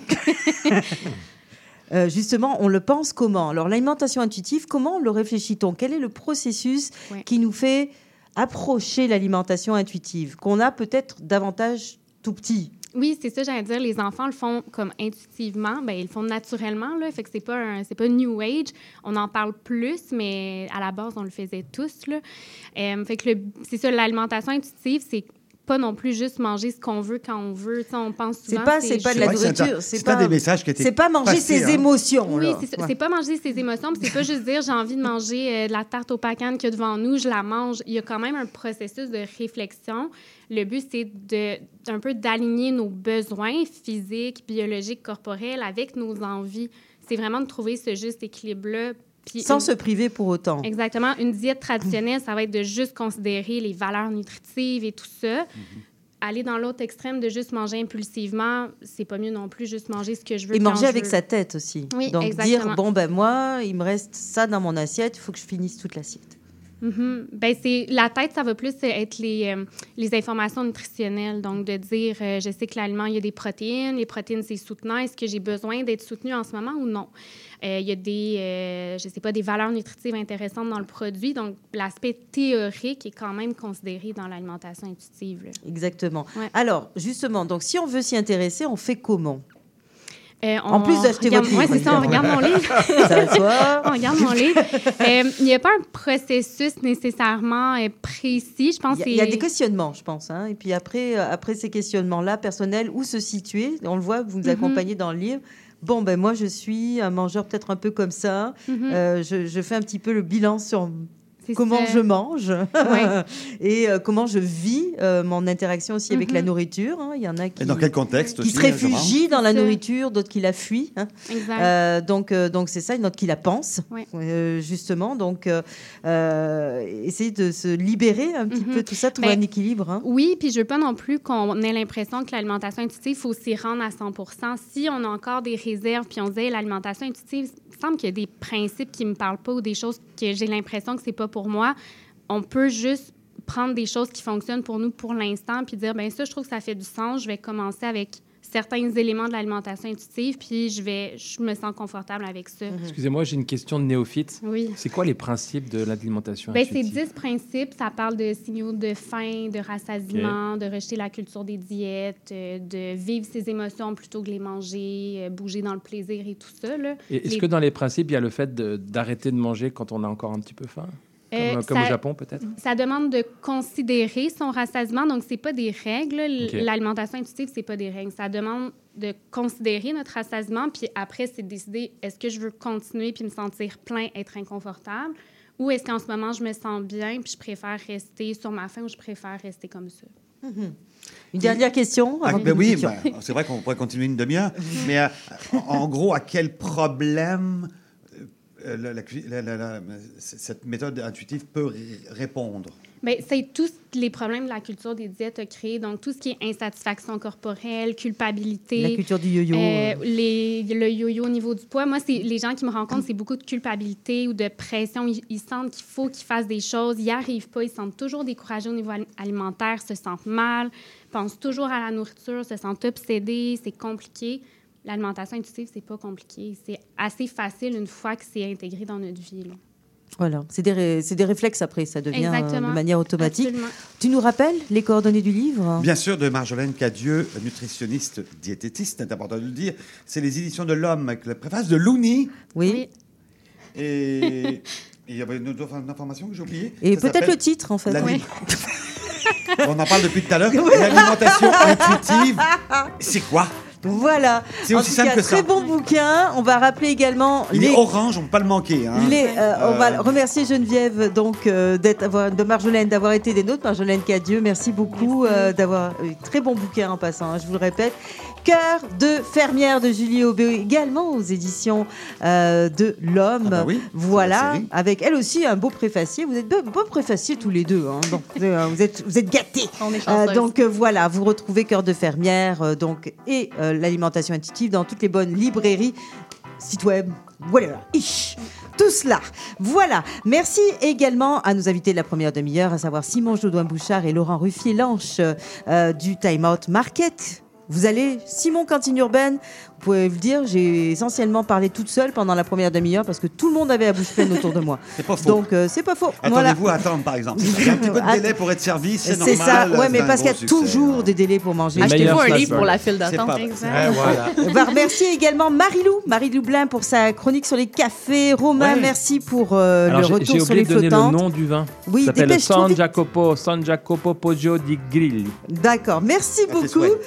Euh, justement, on le pense comment? Alors, l'alimentation intuitive, comment le réfléchit-on? Quel est le processus Ouais. qui nous fait approcher l'alimentation intuitive, qu'on a peut-être davantage tout petit? Oui, c'est ça, j'allais dire. Les enfants le font comme intuitivement. Ben, ils le font naturellement, là. Fait que c'est pas un, c'est pas New Age. On en parle plus, mais à la base, on le faisait tous, là. Euh, fait que le, c'est ça, l'alimentation intuitive, c'est pas non plus juste manger ce qu'on veut quand on veut. T'sais, on pense souvent... C'est pas, c'est pas de la vrai que c'est un- nourriture. c'est pas un des messages qui a été C'est pas manger passé, ses hein. émotions. Oui, là. c'est ça. Ouais. C'est pas manger ses émotions, puis c'est pas juste dire j'ai envie de manger euh, de la tarte au pacane qu'il y a devant nous, je la mange. Il y a quand même un processus de réflexion. Le but, c'est de, d'un peu d'aligner nos besoins physiques, biologiques, corporels avec nos envies. C'est vraiment de trouver ce juste équilibre-là. Puis Sans une- se priver pour autant. Exactement. Une diète traditionnelle, ça va être de juste considérer les valeurs nutritives et tout ça. Aller dans l'autre extrême de juste manger impulsivement, c'est pas mieux non plus, juste manger ce que je veux. Et quand manger je avec veux. sa tête aussi. Oui, Donc exactement. dire, bon, ben moi, il me reste ça dans mon assiette, il faut que je finisse toute l'assiette. Mhm. Ben, c'est, la tête, ça va plus être les, euh, les informations nutritionnelles. Donc, de dire, euh, je sais que l'aliment, il y a des protéines. Les protéines, c'est soutenant. Est-ce que j'ai besoin d'être soutenu en ce moment ou non? Euh, il y a des, euh, je sais pas, des valeurs nutritives intéressantes dans le produit. Donc, l'aspect théorique est quand même considéré dans l'alimentation intuitive, là. Exactement. Ouais. Alors, justement, donc si on veut s'y intéresser, on fait comment? Euh, En on plus d'acheter regarde- votre livre, ouais, c'est ça, on évidemment. regarde mon livre. S'asseoir. On regarde mon livre. Euh, Il n'y a pas un processus nécessairement euh, précis. Je pense Il y, a- que il y a c'est- des questionnements, je pense. Hein. Et puis après, euh, après ces questionnements-là, personnels, où se situer? On le voit, vous nous Mhm. accompagnez dans le livre. Bon, ben moi, je suis un mangeur peut-être un peu comme ça. Mhm. Euh, je, je fais un petit peu le bilan sur C'est comment ça. je mange Ouais. et euh, comment je vis euh, mon interaction aussi avec Mhm. la nourriture. hein. Il y en a qui, Et dans quel contexte qui aussi, se hein, je réfugient pense. dans la C'est ça. nourriture, d'autres qui la fuient. hein. Exact. Euh, donc, euh, donc c'est ça, d'autres qui la pensent, Ouais. euh, justement. Donc, euh, euh, essayer de se libérer un petit Mhm. peu tout ça, trouver Ben, un équilibre. hein. Oui, puis je veux pas non plus qu'on ait l'impression que l'alimentation intuitive, il faut s'y rendre à cent pour cent. Si on a encore des réserves, puis on se dit l'alimentation intuitive, il me semble qu'il y a des principes qui me parlent pas ou des choses que j'ai l'impression que c'est pas pour moi, on peut juste prendre des choses qui fonctionnent pour nous pour l'instant, puis dire, ben ça, je trouve que ça fait du sens, je vais commencer avec certains éléments de l'alimentation intuitive, puis je vais, je me sens confortable avec ça. Excusez-moi, j'ai une question de néophyte. Oui. C'est quoi les principes de l'alimentation Ben, c'est intuitive? dix principes. Ça parle de signaux de faim, de rassasiement, de rejeter la culture des diètes, euh, de vivre ses émotions plutôt que les manger, euh, bouger dans le plaisir et tout ça, là. Et est-ce Les- que dans les principes, il y a le fait de- d'arrêter de manger quand on a encore un petit peu faim? Comme, Euh, comme ça- au Japon, peut-être? Ça demande de considérer son rassasiement, donc c'est pas des règles. L- OK. L'alimentation intuitive, c'est pas des règles. Ça demande de considérer notre rassasiement, puis après, c'est de décider est-ce que je veux continuer puis me sentir plein, être inconfortable, ou est-ce qu'en ce moment, je me sens bien puis je préfère rester sur ma faim ou je préfère rester comme ça. Mhm. Une dernière question Ah, avant ben que oui, nous quittions. ben, c'est vrai qu'on pourrait continuer une demi-heure, mais euh, en, en gros, à quel problème euh, la- la cu- la- la- la- cette méthode intuitive peut r- répondre? Bien, c'est tous les problèmes de la culture des diètes a créé. Donc, tout ce qui est insatisfaction corporelle, culpabilité. La culture du yo-yo. euh, les, le yo-yo au niveau du poids. Moi, c'est, les gens qui me rencontrent, c'est beaucoup de culpabilité ou de pression. Ils, ils sentent qu'il faut qu'ils fassent des choses. Ils n'y arrivent pas. Ils se sentent toujours découragés au niveau al- alimentaire, se sentent mal, pensent toujours à la nourriture, se sentent obsédés. C'est compliqué. L'alimentation intuitive, c'est pas compliqué. C'est assez facile une fois que c'est intégré dans notre vie, là. Voilà, c'est des, ré- c'est des réflexes après, ça devient euh, Exactement. de manière automatique. Absolument. Tu nous rappelles les coordonnées du livre? Bien sûr, de Marjolaine Cadieux, nutritionniste, diététiste, c'est important de le dire. C'est les éditions de l'Homme avec la préface de Louni. Oui. Et il y avait une autre information que j'ai oubliée. Et Ça peut-être s'appelle le titre, en fait. l'ali- On en parle depuis tout à l'heure. L'alimentation intuitive, c'est quoi? Voilà. C'est aussi en tout simple cas, que ça. très bon bouquin. On va rappeler également Il les... est orange, on ne peut pas le manquer. Hein. Les, euh, On Euh, va remercier Geneviève donc euh, d'être avoir- de Marjolaine d'avoir été des nôtres. Marjolaine Cadieux, merci beaucoup euh, d'avoir eu très bon bouquin en passant. Hein, je vous le répète. Cœur de fermière de Julie Aubé, également aux éditions euh, de l'Homme. Ah bah oui, voilà, c'est la série. avec elle aussi un beau préfacier. Vous êtes beaux beaux préfaciers tous les deux. Hein. Donc, euh, vous êtes vous êtes gâtés. On est Euh, chanceuses. donc euh, voilà, vous retrouvez Cœur de fermière euh, donc et euh, l'alimentation intuitive dans toutes les bonnes librairies, sites web, voilà, ish, tout cela. Voilà. Merci également à nos invités de la première demi-heure, à savoir Simon Jodoin-Bouchard et Laurent Ruffier-Lanche euh, du Time Out Market. Vous allez, Simon Cantine Urbaine, vous pouvez vous le dire, j'ai essentiellement parlé toute seule pendant la première demi-heure parce que tout le monde avait la bouche pleine autour de moi. C'est pas faux. Donc, euh, c'est pas faux. Attendez-vous Voilà. à attendre, par exemple. Il y a un petit peu de délai pour être servi, c'est normal. C'est ça, ouais, mais c'est un parce qu'il y a gros succès. toujours des délais pour manger. Achetez-vous un livre pour la file C'est d'attente. pas- Exact. Ouais, voilà. On va remercier également Marie-Lou, Marie-Lou Blin pour sa chronique sur les cafés. Romain, Ouais. merci pour euh, Alors, le j'ai- retour j'ai sur oublié les de donner flottantes. le nom du vin. Oui, Ça s'appelle dépêche-toi San vite. Jacopo, San Jacopo Poggio di Grilli. D'accord, merci tes beaucoup. souhaits.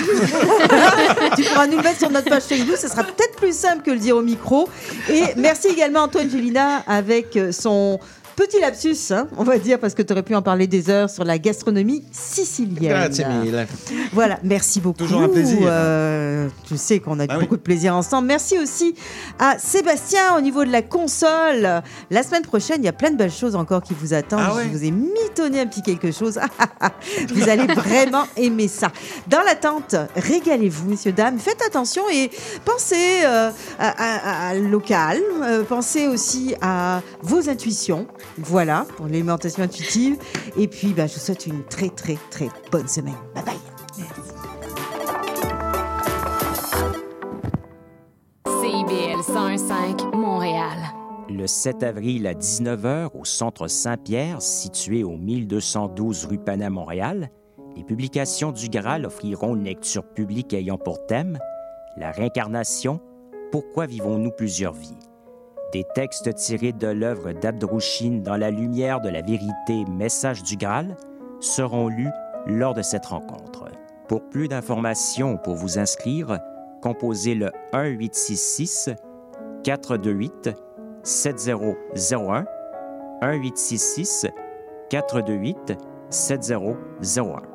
Tu pourras nous le mettre sur notre page Facebook, ce sera peut-être plus simple que le dire au micro. Et merci également Antoine Gélina avec son petit lapsus, hein, on va dire, parce que tu aurais pu en parler des heures sur la gastronomie sicilienne. Grazie mille. Voilà, merci beaucoup. Toujours un plaisir. Euh, tu sais qu'on a eu Ah oui. beaucoup de plaisir ensemble. Merci aussi à Sébastien au niveau de la console. La semaine prochaine, il y a plein de belles choses encore qui vous attendent. Ah ouais. Je vous ai mitonné un petit quelque chose. Vous allez vraiment aimer ça. Dans l'attente, régalez-vous, messieurs, dames. Faites attention et pensez euh, à, à- à local. Euh, pensez aussi à vos intuitions. Voilà, pour l'alimentation intuitive. Et puis, ben, je vous souhaite une très, très, très bonne semaine. Bye bye. C I B L cent un virgule cinq, Montréal. Le sept avril à dix-neuf heures au Centre Saint-Pierre, situé au mille deux cent douze rue Panay, Montréal, les publications du Graal offriront une lecture publique ayant pour thème la réincarnation, pourquoi vivons-nous plusieurs vies? Des textes tirés de l'œuvre d'Abdrouchine dans la lumière de la vérité, message du Graal, seront lus lors de cette rencontre. Pour plus d'informations ou pour vous inscrire, composez le un huit six six quatre deux huit sept zéro zéro un, un huit six six quatre deux huit sept zéro zéro un.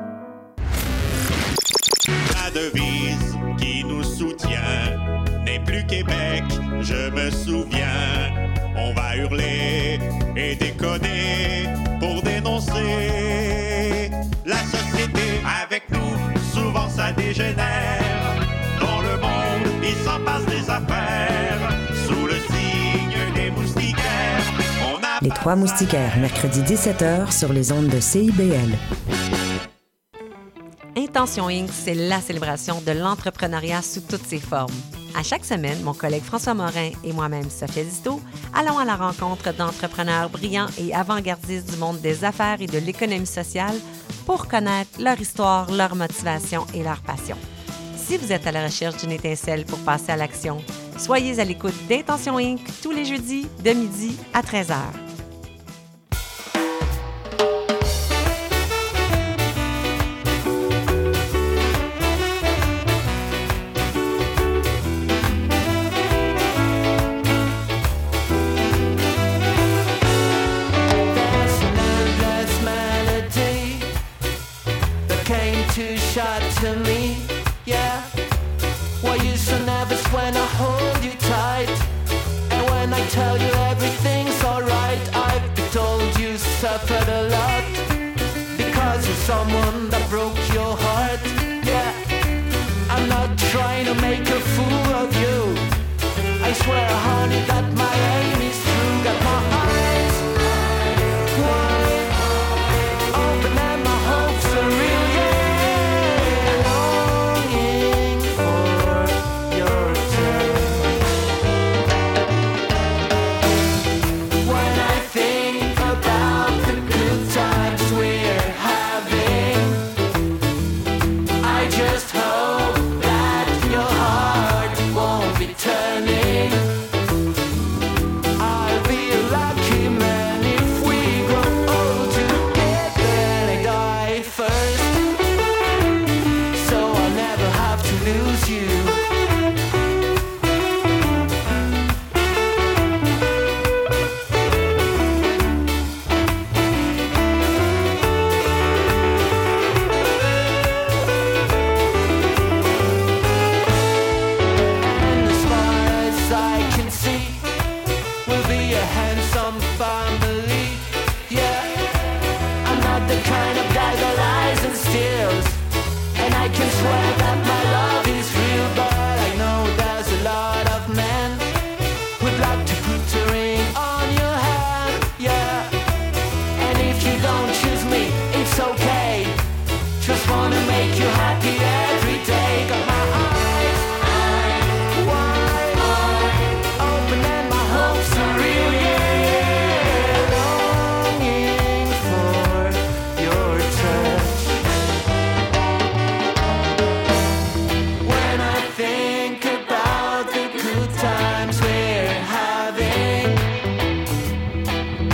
La devise qui nous soutient n'est plus Québec, je me souviens. On va hurler et déconner pour dénoncer la société. Avec nous, souvent ça dégénère. Dans le monde, il s'en passe des affaires. Sous le signe des moustiquaires, on a... Les Trois Moustiquaires, mercredi dix-sept heures sur les ondes de C I B L. Intention Incorporée, c'est la célébration de l'entrepreneuriat sous toutes ses formes. À chaque semaine, mon collègue François Morin et moi-même, Sophia Zito, allons à la rencontre d'entrepreneurs brillants et avant-gardistes du monde des affaires et de l'économie sociale pour connaître leur histoire, leur motivation et leur passion. Si vous êtes à la recherche d'une étincelle pour passer à l'action, soyez à l'écoute d'Intention Incorporée tous les jeudis de midi à treize heures. To me, yeah. Why you so nervous when I hold you tight? And when I tell you everything's alright, I've been told you suffered a lot because you're someone that broke your heart. Yeah, I'm not trying to make a fool of you. I swear I